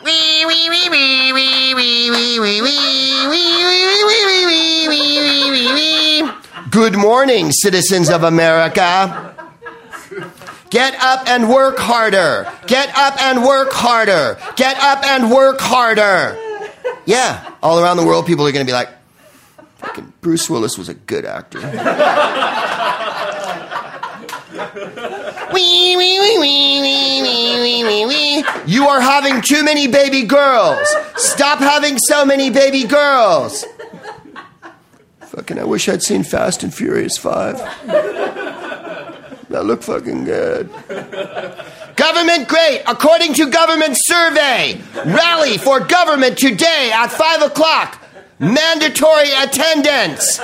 good morning, citizens of America. Get up and work harder. Get up and work harder. Get up and work harder. Yeah, all around the world, people are going to be like, fucking Bruce Willis was a good actor. You are having too many baby girls. Stop having so many baby girls. Fucking, I wish I'd seen Fast and Furious 5. That looked fucking good. Government great, according to government survey. Rally for government today at 5 o'clock. Mandatory attendance.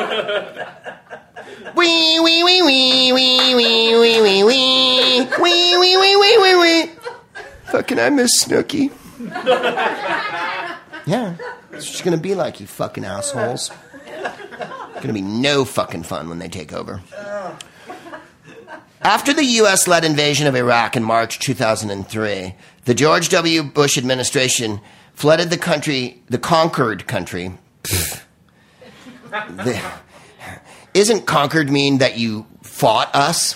Wee, wee, wee, wee, wee, wee, wee, wee, wee. Wee, wee, wee, wee, wee, wee. Fucking, I miss Snooki. Yeah, it's just gonna be like, you fucking assholes. Gonna be no fucking fun when they take over. After the U.S.-led invasion of Iraq in March 2003, the George W. Bush administration flooded the country, the conquered country. Isn't conquered mean that you fought us?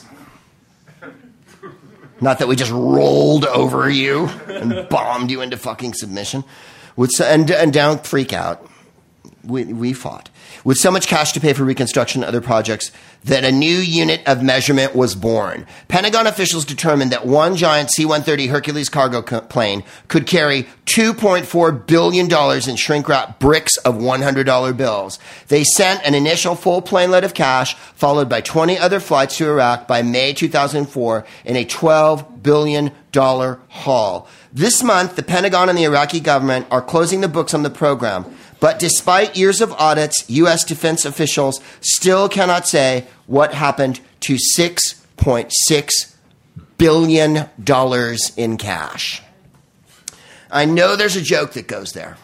Not that we just rolled over you and bombed you into fucking submission. And don't freak out. We fought. With so much cash to pay for reconstruction and other projects that a new unit of measurement was born. Pentagon officials determined that one giant C-130 Hercules cargo plane could carry $2.4 billion in shrink-wrap bricks of $100 bills. They sent an initial full plane load of cash, followed by 20 other flights to Iraq by May 2004 in a $12 billion haul. This month, the Pentagon and the Iraqi government are closing the books on the program. But despite years of audits, U.S. defense officials still cannot say what happened to $6.6 billion in cash. I know there's a joke that goes there.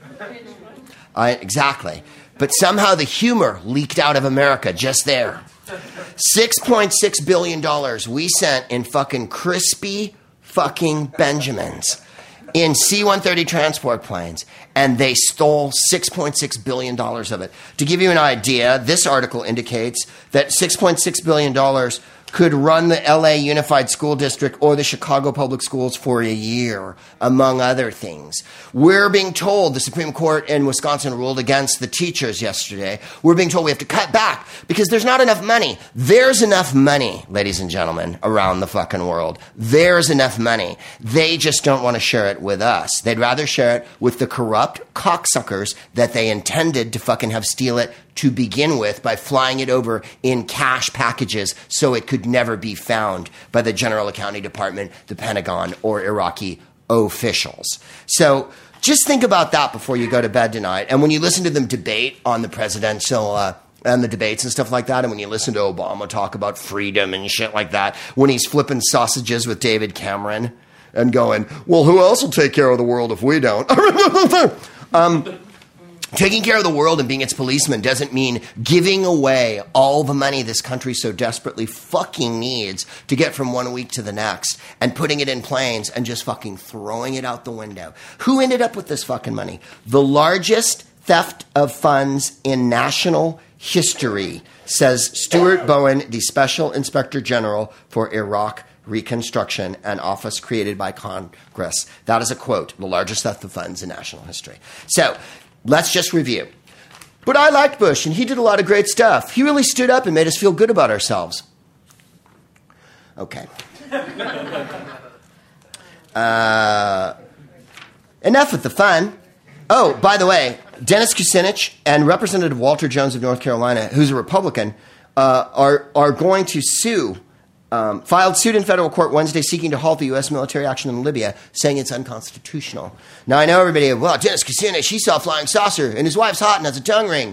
Exactly. But somehow the humor leaked out of America just there. $6.6 billion we sent in fucking crispy fucking Benjamins in C-130 transport planes, and they stole $6.6 billion of it. To give you an idea, this article indicates that $6.6 billion could run the LA Unified School District or the Chicago Public Schools for a year, among other things. We're being told, the Supreme Court in Wisconsin ruled against the teachers yesterday. We're being told we have to cut back because there's not enough money. There's enough money, ladies and gentlemen, around the fucking world. There's enough money. They just don't want to share it with us. They'd rather share it with the corrupt cocksuckers that they intended to fucking have steal it to begin with by flying it over in cash packages so it could never be found by the General Accounting Department, the Pentagon, or Iraqi officials. So just think about that before you go to bed tonight. And when you listen to them debate on the presidential and the debates and stuff like that, and when you listen to Obama talk about freedom and shit like that, when he's flipping sausages with David Cameron and going, well, who else will take care of the world if we don't? Taking care of the world and being its policeman doesn't mean giving away all the money this country so desperately fucking needs to get from one week to the next and putting it in planes and just fucking throwing it out the window. Who ended up with this fucking money? The largest theft of funds in national history, says Stuart Bowen, the Special Inspector General for Iraq Reconstruction, an office created by Congress. That is a quote, the largest theft of funds in national history. So, let's just review. But I liked Bush, and he did a lot of great stuff. He really stood up and made us feel good about ourselves. Okay. Enough with the fun. Oh, by the way, Dennis Kucinich and Representative Walter Jones of North Carolina, who's a Republican, are going to sue. Filed suit in federal court Wednesday seeking to halt the U.S. military action in Libya, saying it's unconstitutional. Now, I know everybody, well, Dennis Kucinich, he saw a flying saucer, and his wife's hot and has a tongue ring.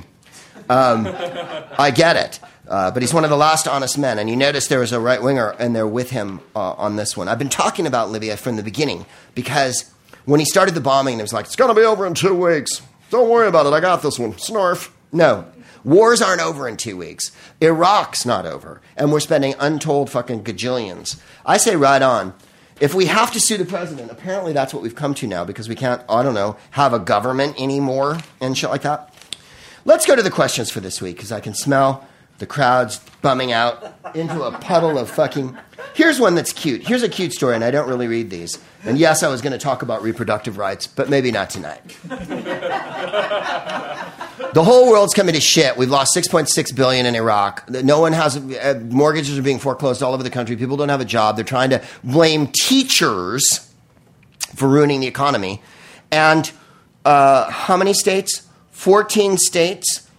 I get it. But he's one of the last honest men, and you notice there was a right-winger in there with him on this one. I've been talking about Libya from the beginning, because when he started the bombing, it was like, it's going to be over in 2 weeks. Don't worry about it, I got this one. Snarf. No. Wars aren't over in 2 weeks. Iraq's not over. And we're spending untold fucking gajillions. I say right on. If we have to sue the president, apparently that's what we've come to now because we can't, I don't know, have a government anymore and shit like that. Let's go to the questions for this week because I can smell the crowds bumming out into a puddle of fucking... Here's one that's cute. Here's a cute story, and I don't really read these. And yes, I was going to talk about reproductive rights, but maybe not tonight. The whole world's coming to shit. We've lost $6.6 billion in Iraq. No one has... mortgages are being foreclosed all over the country. People don't have a job. They're trying to blame teachers for ruining the economy. And how many states? 14 states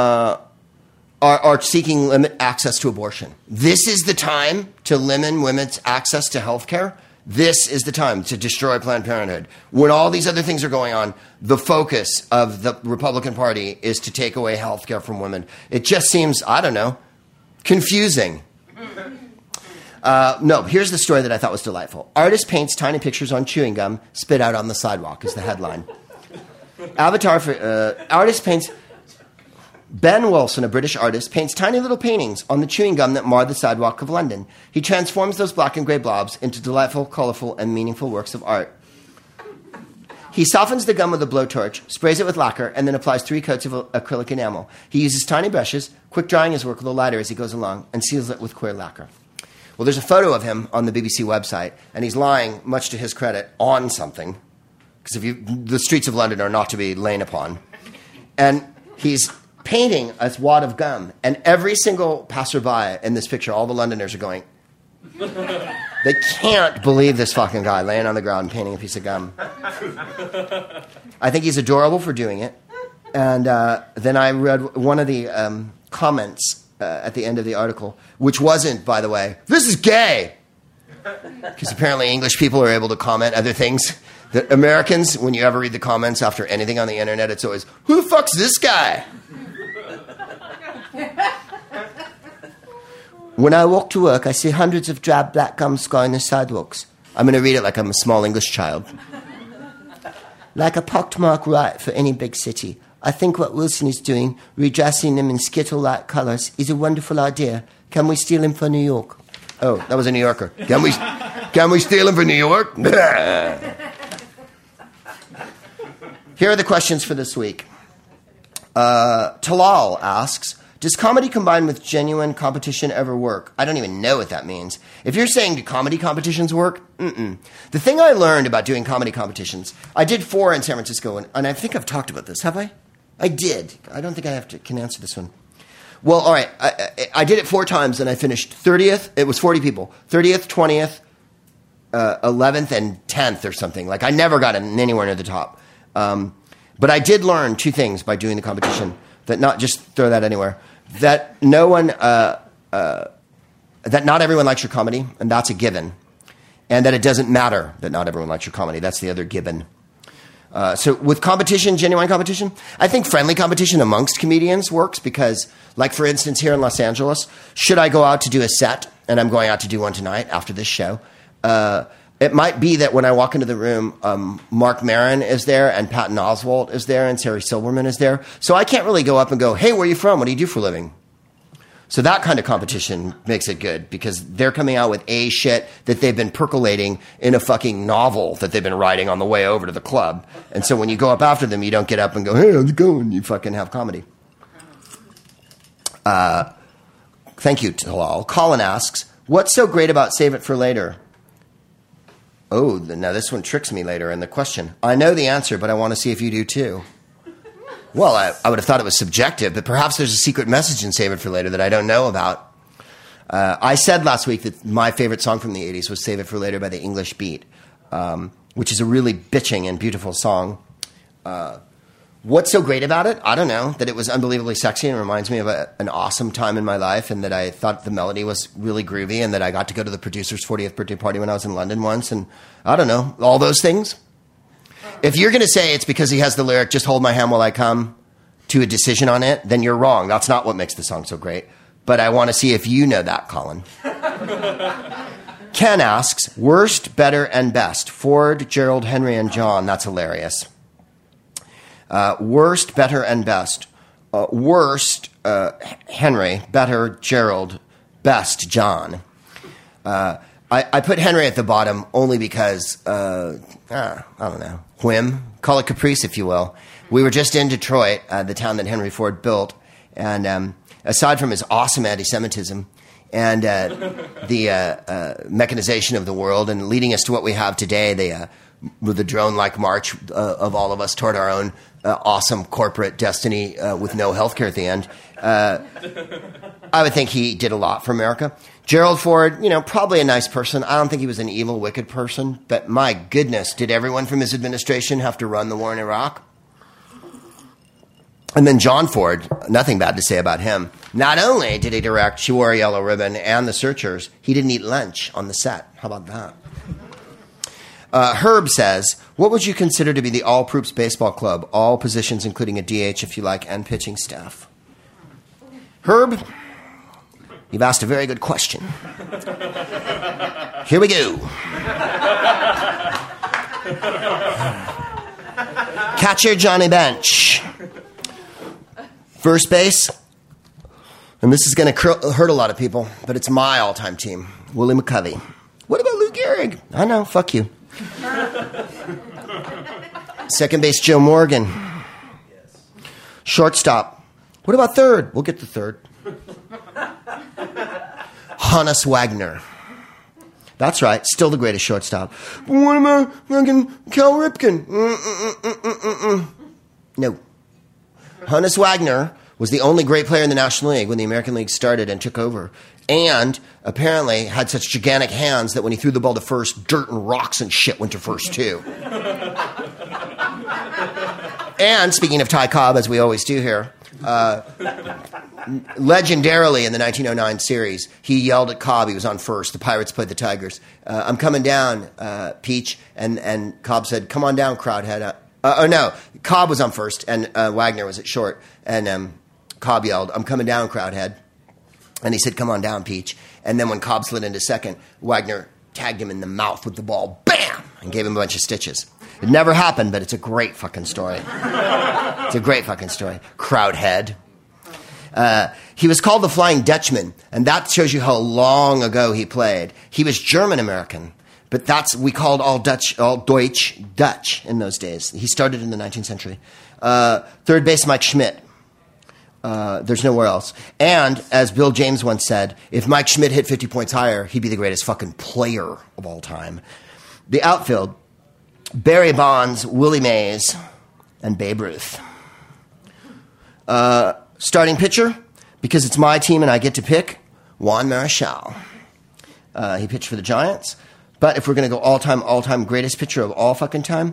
are seeking limit access to abortion. This is the time to limit women's access to health care. This is the time to destroy Planned Parenthood. When all these other things are going on, the focus of the Republican Party is to take away health care from women. It just seems, I don't know, confusing. No, here's the story that I thought was delightful. Artist paints tiny pictures on chewing gum, spit out on the sidewalk is the headline. Artist paints... Ben Wilson, a British artist, paints tiny little paintings on the chewing gum that mar the sidewalk of London. He transforms those black and gray blobs into delightful, colorful, and meaningful works of art. He softens the gum with a blowtorch, sprays it with lacquer, and then applies 3 coats of acrylic enamel. He uses tiny brushes, quick drying his work with a lighter as he goes along, and seals it with clear lacquer. Well, there's a photo of him on the BBC website, and he's lying, much to his credit, on something, because the streets of London are not to be lain upon. And he's painting a wad of gum, and every single passerby in this picture, all the Londoners are going, they can't believe this fucking guy laying on the ground painting a piece of gum. I think he's adorable for doing it. And then I read one of the comments at the end of the article, which wasn't, by the way, this is gay! Because apparently English people are able to comment other things. The Americans, when you ever read the comments after anything on the internet, it's always, who the fuck's this guy? When I walk to work, I see hundreds of drab black gums scarring the sidewalks. I'm going to read it like I'm a small English child. Like a pockmark right for any big city. I think what Wilson is doing, redressing them in Skittle-like colours, is a wonderful idea. Can we steal him for New York? Oh, that was a New Yorker. Can we steal him for New York? Here are the questions for this week. Talal asks, Does comedy combined with genuine competition ever work? I don't even know what that means. If you're saying do comedy competitions work, The thing I learned about doing comedy competitions, I did 4 in San Francisco, and I think I've talked about this. Have I? I did. I don't think can answer this one. Well, all right. I did it 4 times, and I finished 30th. It was 40 people. 30th, 20th, 11th, and 10th or something. Like, I never got anywhere near the top. But I did learn 2 things by doing the competition. That not just throw that anywhere. That that not everyone likes your comedy, and that's a given. And that it doesn't matter that not everyone likes your comedy. That's the other given. So with competition, genuine competition, I think friendly competition amongst comedians works because, like, for instance, here in Los Angeles, should I go out to do a set, and I'm going out to do one tonight after this show, it might be that when I walk into the room, Mark Maron is there, and Patton Oswalt is there, and Sarah Silverman is there. So I can't really go up and go, hey, where are you from? What do you do for a living? So that kind of competition makes it good because they're coming out with a shit that they've been percolating in a fucking novel that they've been writing on the way over to the club. And so when you go up after them, you don't get up and go, hey, how's it going? You fucking have comedy. Thank you, Talal. Colin asks, what's so great about Save It for Later? Oh, now this one tricks me later in the question. I know the answer, but I want to see if you do too. Well, I would have thought it was subjective, but perhaps there's a secret message in Save It for Later that I don't know about. I said last week that my favorite song from the 80s was Save It for Later by the English Beat, which is a really bitching and beautiful song. What's so great about it? I don't know. That it was unbelievably sexy and reminds me of an awesome time in my life, and that I thought the melody was really groovy, and that I got to go to the producer's 40th birthday party when I was in London once, and I don't know, all those things. If you're going to say it's because he has the lyric, just hold my hand while I come to a decision on it, then you're wrong. That's not what makes the song so great. But I want to see if you know that, Colin. Ken asks, worst, better, and best. Ford, Gerald, Henry, and John. That's hilarious. Worst, better, and best. Worst, Henry. Better, Gerald. Best, John. I put Henry at the bottom only because, I don't know, whim. Call it caprice, if you will. We were just in Detroit, the town that Henry Ford built, and aside from his awesome anti-Semitism and the mechanization of the world and leading us to what we have today, with the drone-like march of all of us toward our own awesome corporate destiny with no healthcare at the end, I would think he did a lot for America. Gerald Ford, probably a nice person. I don't think he was an evil, wicked person, but my goodness, did everyone from his administration have to run the war in Iraq? And then John Ford, nothing bad to say about him. Not only did he direct She Wore a Yellow Ribbon and The Searchers, he didn't eat lunch on the set. How about that? Herb says, what would you consider to be the All Proops Baseball Club? All positions, including a DH, if you like, and pitching staff. Herb, you've asked a very good question. Here we go. Catcher, Johnny Bench. First base, and this is going to hurt a lot of people, but it's my all-time team, Willie McCovey. What about Lou Gehrig? I know, fuck you. Second base, Joe Morgan. Shortstop. What about third? We'll get to third. Hannes Wagner. That's right, still the greatest shortstop. What about fucking Cal Ripken? No. Hannes Wagner was the only great player in the National League when the American League started and took over. And apparently had such gigantic hands that when he threw the ball to first, dirt and rocks and shit went to first too. And speaking of Ty Cobb, as we always do here, legendarily in the 1909 series, he yelled at Cobb. He was on first. The Pirates played the Tigers. I'm coming down, Peach. And Cobb said, come on down, crowdhead. No, Cobb was on first, and Wagner was at short. And Cobb yelled, I'm coming down, crowdhead. And he said, come on down, Peach. And then when Cobb slid into second, Wagner tagged him in the mouth with the ball, bam, and gave him a bunch of stitches. It never happened, but it's a great fucking story. It's a great fucking story. Crowdhead. He was called the Flying Dutchman, and that shows you how long ago he played. He was German-American, but we called all Deutsch Dutch in those days. He started in the 19th century. Third base, Mike Schmidt. There's nowhere else. And as Bill James once said, if Mike Schmidt hit 50 points higher, he'd be the greatest fucking player of all time. The outfield, Barry Bonds, Willie Mays, and Babe Ruth. Starting pitcher, because it's my team and I get to pick, Juan Marichal. He pitched for the Giants. But if we're going to go all-time greatest pitcher of all fucking time,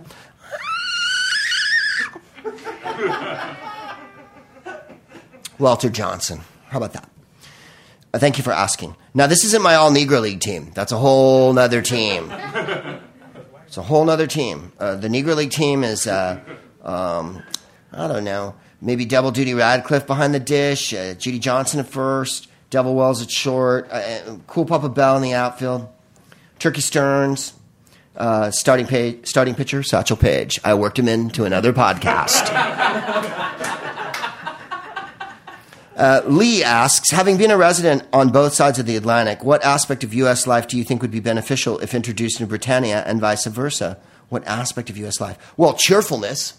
Walter Johnson. How about that? Thank you for asking. Now, this isn't my all-Negro League team. That's a whole nother team. It's a whole nother team. The Negro League team is, I don't know, maybe Double Duty Radcliffe behind the dish, Judy Johnson at first, Devil Wells at short, Cool Papa Bell in the outfield, Turkey Stearns, starting pitcher, Satchel Paige. I worked him into another podcast. Lee asks, having been a resident on both sides of the Atlantic, what aspect of U.S. life do you think would be beneficial if introduced in Britannia and vice versa? What aspect of U.S. life? Well, cheerfulness.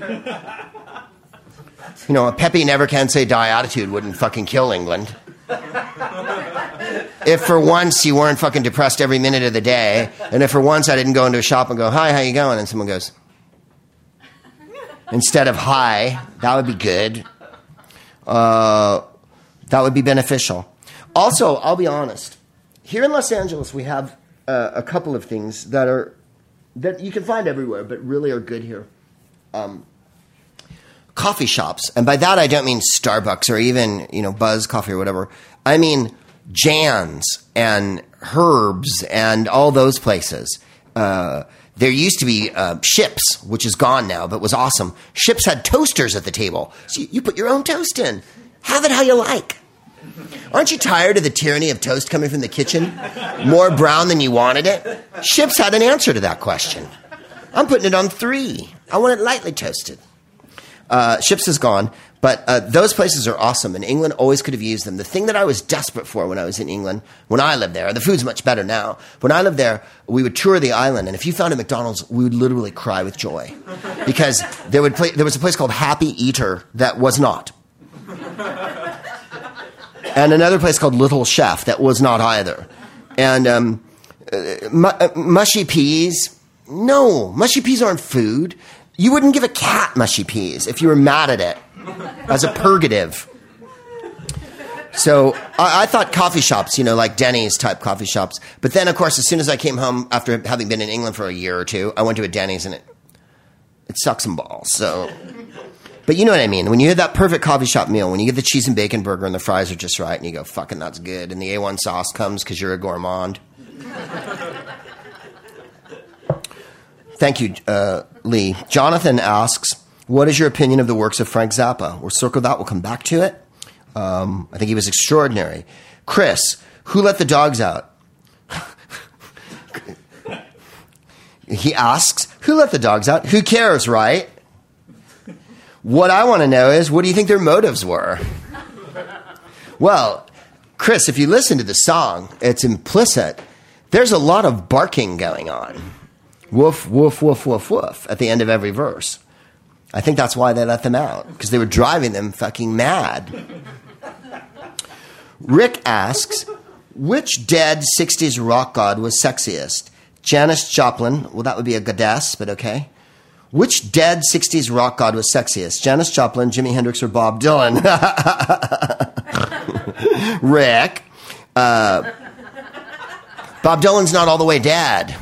You know, a peppy never can say die attitude wouldn't fucking kill England. If for once you weren't fucking depressed every minute of the day, and if for once I didn't go into a shop and go, hi, how you going? And someone goes, instead of hi, that would be good. That would be beneficial. Also, I'll be honest. Here in Los Angeles, we have a couple of things that you can find everywhere, but really are good here. Coffee shops, and by that I don't mean Starbucks or even Buzz Coffee or whatever. I mean Jan's and Herb's and all those places. There used to be Ships, which is gone now, but was awesome. Ships had toasters at the table, so you put your own toast in. Have it how you like. Aren't you tired of the tyranny of toast coming from the kitchen? More brown than you wanted it? Ships had an answer to that question. I'm putting it on 3. I want it lightly toasted. Ships is gone, but those places are awesome, and England always could have used them. The thing that I was desperate for when I was in England, when I lived there, the food's much better now. When I lived there, we would tour the island, and if you found a McDonald's, we would literally cry with joy. Because there was a place called Happy Eater that was not. And another place called Little Chef that was not either. And mushy peas, no, mushy peas aren't food. You wouldn't give a cat mushy peas if you were mad at it as a purgative. So I thought coffee shops, like Denny's type coffee shops. But then, of course, as soon as I came home after having been in England for a year or two, I went to a Denny's and it sucks some balls. So, but you know what I mean. When you have that perfect coffee shop meal, when you get the cheese and bacon burger and the fries are just right and you go, fucking that's good. And the A1 sauce comes because you're a gourmand. Thank you, Lee. Jonathan asks, what is your opinion of the works of Frank Zappa? We'll circle that. We'll come back to it. I think he was extraordinary. Chris, who let the dogs out? He asks, who let the dogs out? Who cares, right? What I want to know is, what do you think their motives were? Well, Chris, if you listen to the song, it's implicit. There's a lot of barking going on. Woof, woof, woof, woof, woof at the end of every verse. I think that's why they let them out, because they were driving them fucking mad. Rick asks, which dead 60s rock god was sexiest? Janis Joplin, well, that would be a goddess, but okay. Which dead 60s rock god was sexiest? Janis Joplin, Jimi Hendrix, or Bob Dylan? Rick. Bob Dylan's not all the way dead.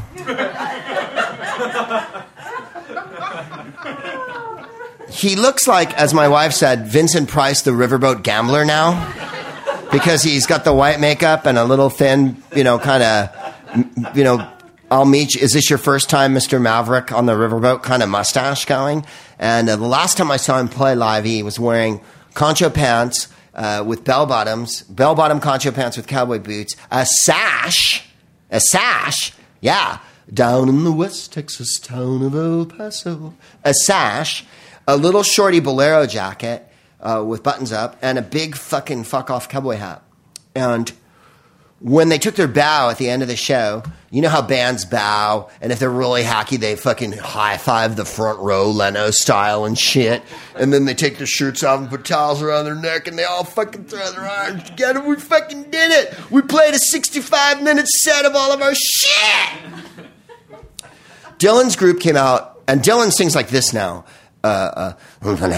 He looks like, as my wife said, Vincent Price, the riverboat gambler now, because he's got the white makeup and a little thin, kind of, I'll meet you. Is this your first time, Mr. Maverick, on the riverboat kind of mustache going? And the last time I saw him play live, he was wearing concho pants with bell-bottom concho pants with cowboy boots, a sash, yeah, down in the West Texas town of El Paso, a sash, a little shorty bolero jacket with buttons up, and a big fucking fuck-off cowboy hat. And when they took their bow at the end of the show, you know how bands bow, and if they're really hacky, they fucking high-five the front row, Leno style and shit, and then they take their shirts off and put towels around their neck, and they all fucking throw their arms together. We fucking did it! We played a 65-minute set of all of our shit! Dylan's group came out, and Dylan sings like this now. Who's gonna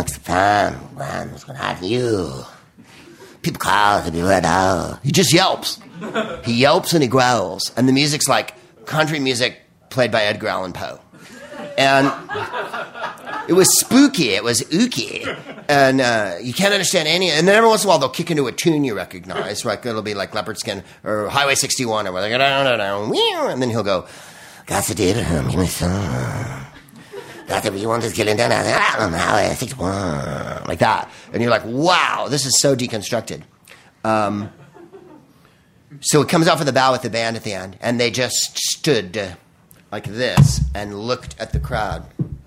have you? People call to be let out. He just yelps. He yelps and he growls. And the music's like country music played by Edgar Allan Poe. And it was spooky. It was ooky. And you can't understand any. And then every once in a while they'll kick into a tune you recognize. Right? It'll be like Leopard Skin or Highway 61 or whatever. And then he'll go, "Got to do him, give me some. Got to be one that's getting done Highway 61." Like that. And you're like, wow, this is so deconstructed. So it comes out for the bow with the band at the end, and they just stood like this and looked at the crowd.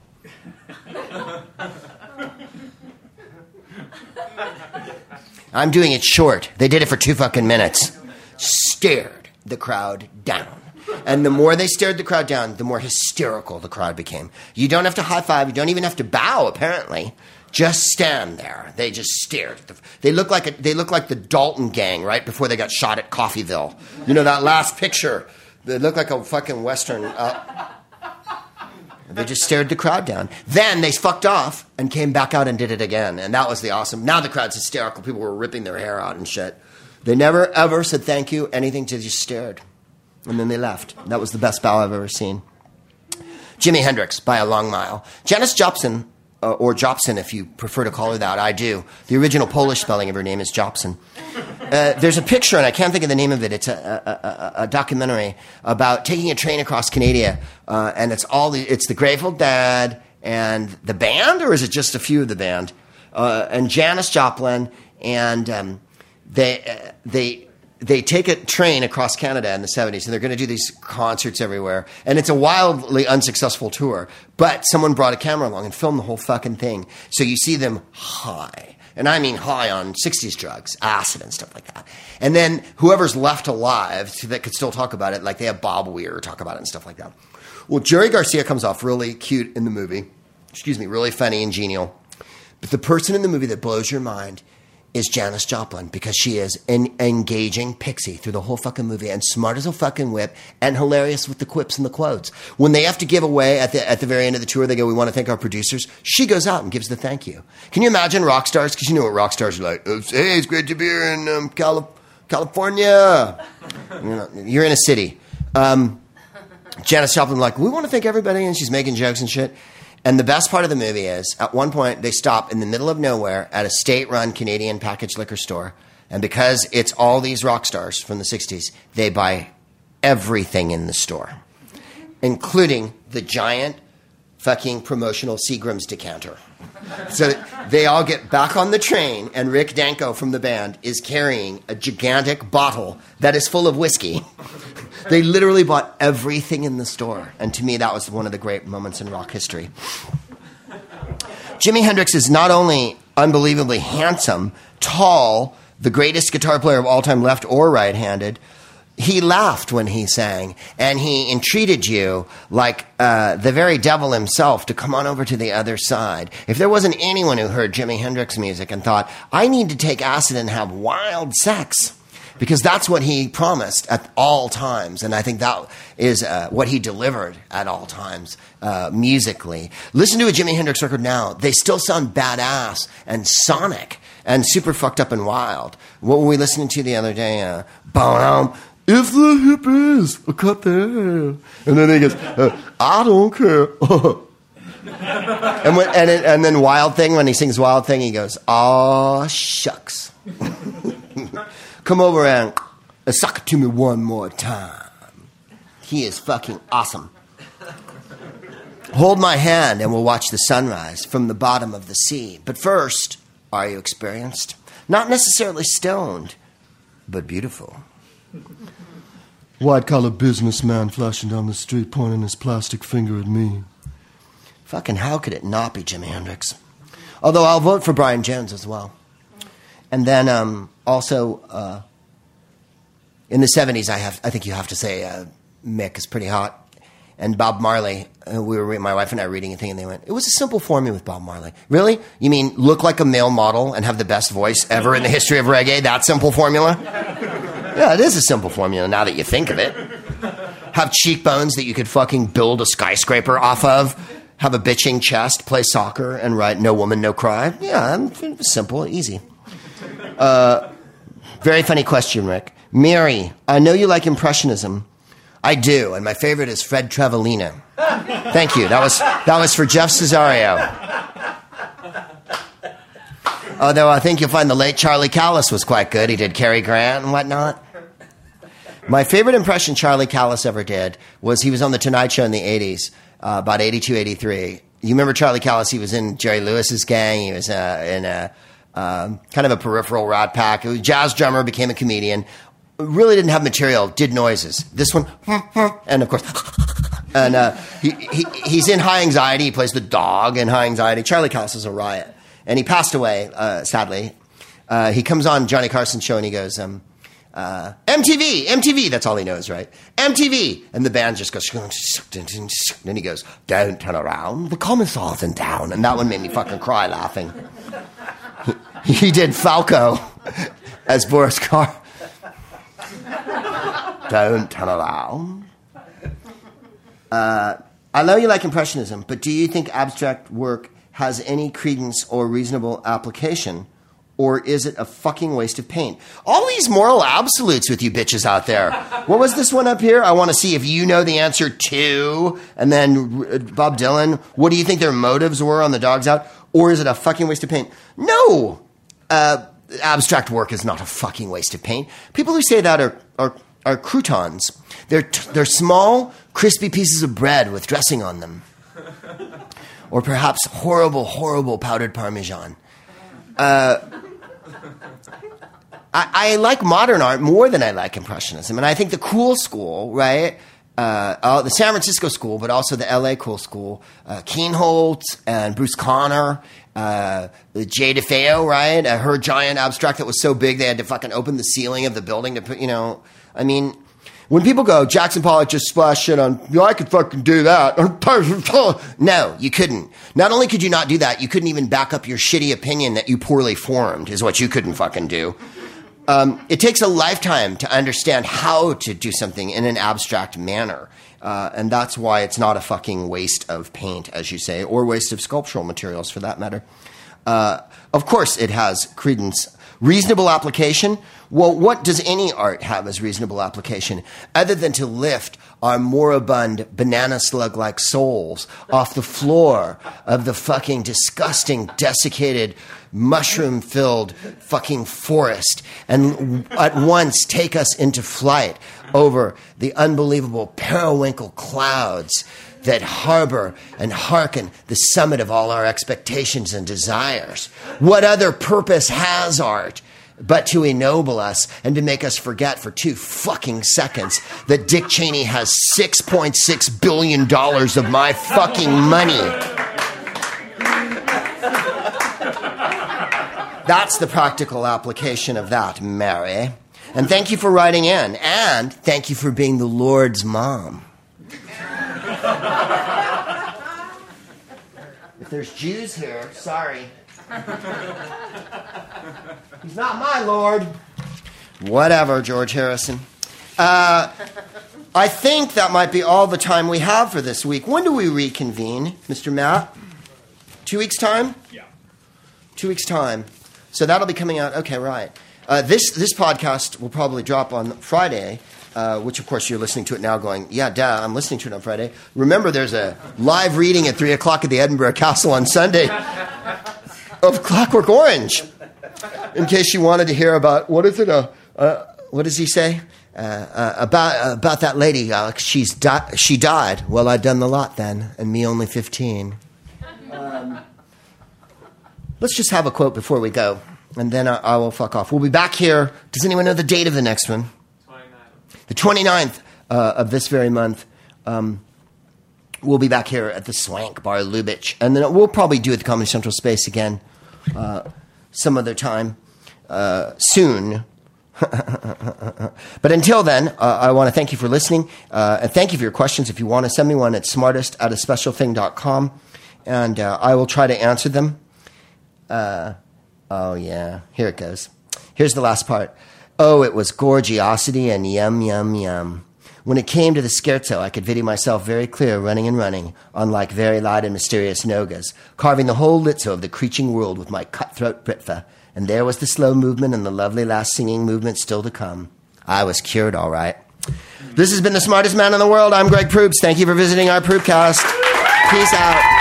I'm doing it short. They did it for 2 fucking minutes. Stared the crowd down. And the more they stared the crowd down, the more hysterical the crowd became. You don't have to high-five. You don't even have to bow, apparently. Just stand there. They just stared. They look like the Dalton gang right before they got shot at Coffeyville. You know, that last picture. They look like a fucking Western. They just stared the crowd down. Then they fucked off and came back out and did it again. And that was the awesome. Now the crowd's hysterical. People were ripping their hair out and shit. They never, ever said thank you, anything. They just stared. And then they left. That was the best bow I've ever seen. Jimi Hendrix, by a long mile. Janis Joplin, or Jopson if you prefer to call her that, I do. The original Polish spelling of her name is Jopson. There's a picture, and I can't think of the name of it. It's a documentary about taking a train across Canada, and it's the Grateful Dead and the band, or is it just a few of the band? And Janis Joplin, and they take a train across Canada in the 70s, and they're going to do these concerts everywhere. And it's a wildly unsuccessful tour. But someone brought a camera along and filmed the whole fucking thing. So you see them high. And I mean high on 60s drugs, acid and stuff like that. And then whoever's left alive that could still talk about it, like they have Bob Weir talk about it and stuff like that. Well, Jerry Garcia comes off really cute in the movie. Really funny and genial. But the person in the movie that blows your mind is Janis Joplin, because she is an engaging pixie through the whole fucking movie, and smart as a fucking whip, and hilarious with the quips and the quotes. When they have to give away at the very end of the tour, they go, "We want to thank our producers." She goes out and gives the thank you. Can you imagine rock stars? Because you know what rock stars are like. "Hey, it's great to be here in California." You're in a city. Janis Joplin, like, "We want to thank everybody," and she's making jokes and shit. And the best part of the movie is, at one point, they stop in the middle of nowhere at a state-run Canadian packaged liquor store. And because it's all these rock stars from the 60s, they buy everything in the store, including the giant fucking promotional Seagram's decanter. So they all get back on the train, and Rick Danko from the band is carrying a gigantic bottle that is full of whiskey. They literally bought everything in the store. And to me, that was one of the great moments in rock history. Jimi Hendrix is not only unbelievably handsome, tall, the greatest guitar player of all time, left or right-handed. He laughed when he sang, and he entreated you like the very devil himself to come on over to the other side. If there wasn't anyone who heard Jimi Hendrix music and thought, "I need to take acid and have wild sex," because that's what he promised at all times, and I think that is what he delivered at all times musically. Listen to a Jimi Hendrix record now. They still sound badass and sonic and super fucked up and wild. What were we listening to the other day? "If the hippies cut their hair." And then he goes, "I don't care." and then Wild Thing, when he sings Wild Thing, he goes, "Aw, shucks." "Come over and suck it to me one more time." He is fucking awesome. Hold my hand and we'll watch the sunrise from the bottom of the sea. But first, are you experienced? Not necessarily stoned, but beautiful. White-collar businessman flashing down the street, pointing his plastic finger at me. Fucking how could it not be Jimi Hendrix? Although I'll vote for Brian Jones as well. And then also In the 70s, I think you have to say Mick is pretty hot. And Bob Marley, my wife and I were reading a thing, and they went, it was a simple formula with Bob Marley. Really? You mean look like a male model and have the best voice ever in the history of reggae? That simple formula? Yeah, it is a simple formula now that you think of it. Have cheekbones that you could fucking build a skyscraper off of. Have a bitching chest, play soccer, and write No Woman, No Cry. Yeah, simple, easy. Very funny question, Rick. Mary, I know you like Impressionism. I do, and my favorite is Fred Trevelino. Thank you. That was for Jeff Cesario. Although I think you'll find the late Charlie Callis was quite good. He did Cary Grant and whatnot. My favorite impression Charlie Callis ever did was he was on The Tonight Show in the 80s, about 82, 83. You remember Charlie Callis? He was in Jerry Lewis's gang. He was in a kind of a peripheral Rat Pack. He was a jazz drummer, became a comedian. Really didn't have material, did noises. This one, and of course, and he's in High Anxiety. He plays the dog in High Anxiety. Charlie Callis is a riot. And he passed away, sadly. He comes on Johnny Carson's show and he goes, MTV, that's all he knows, right? MTV. And the band just goes, and he goes, don't turn around, the commissar's in town. And that one made me fucking cry laughing. He did Falco as Boris Karr. Don't turn around. I know you like Impressionism, but do you think abstract work has any credence or reasonable application? Or is it a fucking waste of paint? All these moral absolutes with you bitches out there. What was this one up here? I want to see if you know the answer too. And then Bob Dylan, what do you think their motives were on The Dog's Out? Or is it a fucking waste of paint? No! Abstract work is not a fucking waste of paint. People who say that are croutons. They're small, crispy pieces of bread with dressing on them. Or perhaps horrible, horrible powdered Parmesan. I like modern art more than I like Impressionism. And I think the cool school, right, the San Francisco school, but also the LA cool school, Keenholz and Bruce Conner, Jay DeFeo, right, her giant abstract that was so big they had to fucking open the ceiling of the building to put, I mean, when people go, Jackson Pollock just splashed shit on, I could fucking do that. No, you couldn't. Not only could you not do that, you couldn't even back up your shitty opinion that you poorly formed, is what you couldn't fucking do. It takes a lifetime to understand how to do something in an abstract manner. And that's why it's not a fucking waste of paint, as you say, or waste of sculptural materials for that matter. Of course it has credence. Reasonable application? Well, what does any art have as reasonable application other than to lift our moribund banana slug-like souls off the floor of the fucking disgusting, desiccated, mushroom-filled fucking forest and at once take us into flight over the unbelievable periwinkle clouds that harbor and hearken the summit of all our expectations and desires? What other purpose has art but to ennoble us and to make us forget for 2 fucking seconds that Dick Cheney has $6.6 billion of my fucking money? That's the practical application of that, Mary. And thank you for writing in. And thank you for being the Lord's mom. If there's Jews here, sorry. He's not my Lord. Whatever, George Harrison. I think that might be all the time we have for this week. When do we reconvene, Mr. Matt? 2 weeks' time? Yeah. 2 weeks' time. So that'll be coming out. Okay, right. This podcast will probably drop on Friday, which, of course, you're listening to it now going, yeah, duh, I'm listening to it on Friday. Remember, there's a live reading at 3 o'clock at the Edinburgh Castle on Sunday of Clockwork Orange, in case you wanted to hear about, what is it, what does he say? About that lady, Alex, she died. Well, I'd done the lot then, and me only 15. Let's just have a quote before we go, and then I will fuck off. We'll be back here. Does anyone know the date of the next one? 29th. The 29th of this very month. We'll be back here at the Swank Bar Lubitsch. And then we'll probably do it at the Comedy Central space again some other time soon But until then, I want to thank you for listening, and thank you for your questions. If you want to send me one, it's smartest@aspecialthing.com, and I will try to answer them. Oh, yeah. Here it goes. Here's the last part. Oh, it was gorgiosity and yum, yum, yum. When it came to the scherzo, I could video myself very clear running and running, unlike very loud and mysterious Nogas, carving the whole litzo of the creaking world with my cutthroat Britva. And there was the slow movement and the lovely last singing movement still to come. I was cured, all right. This has been The Smartest Man in the World. I'm Greg Proops. Thank you for visiting our Proopcast. Peace out.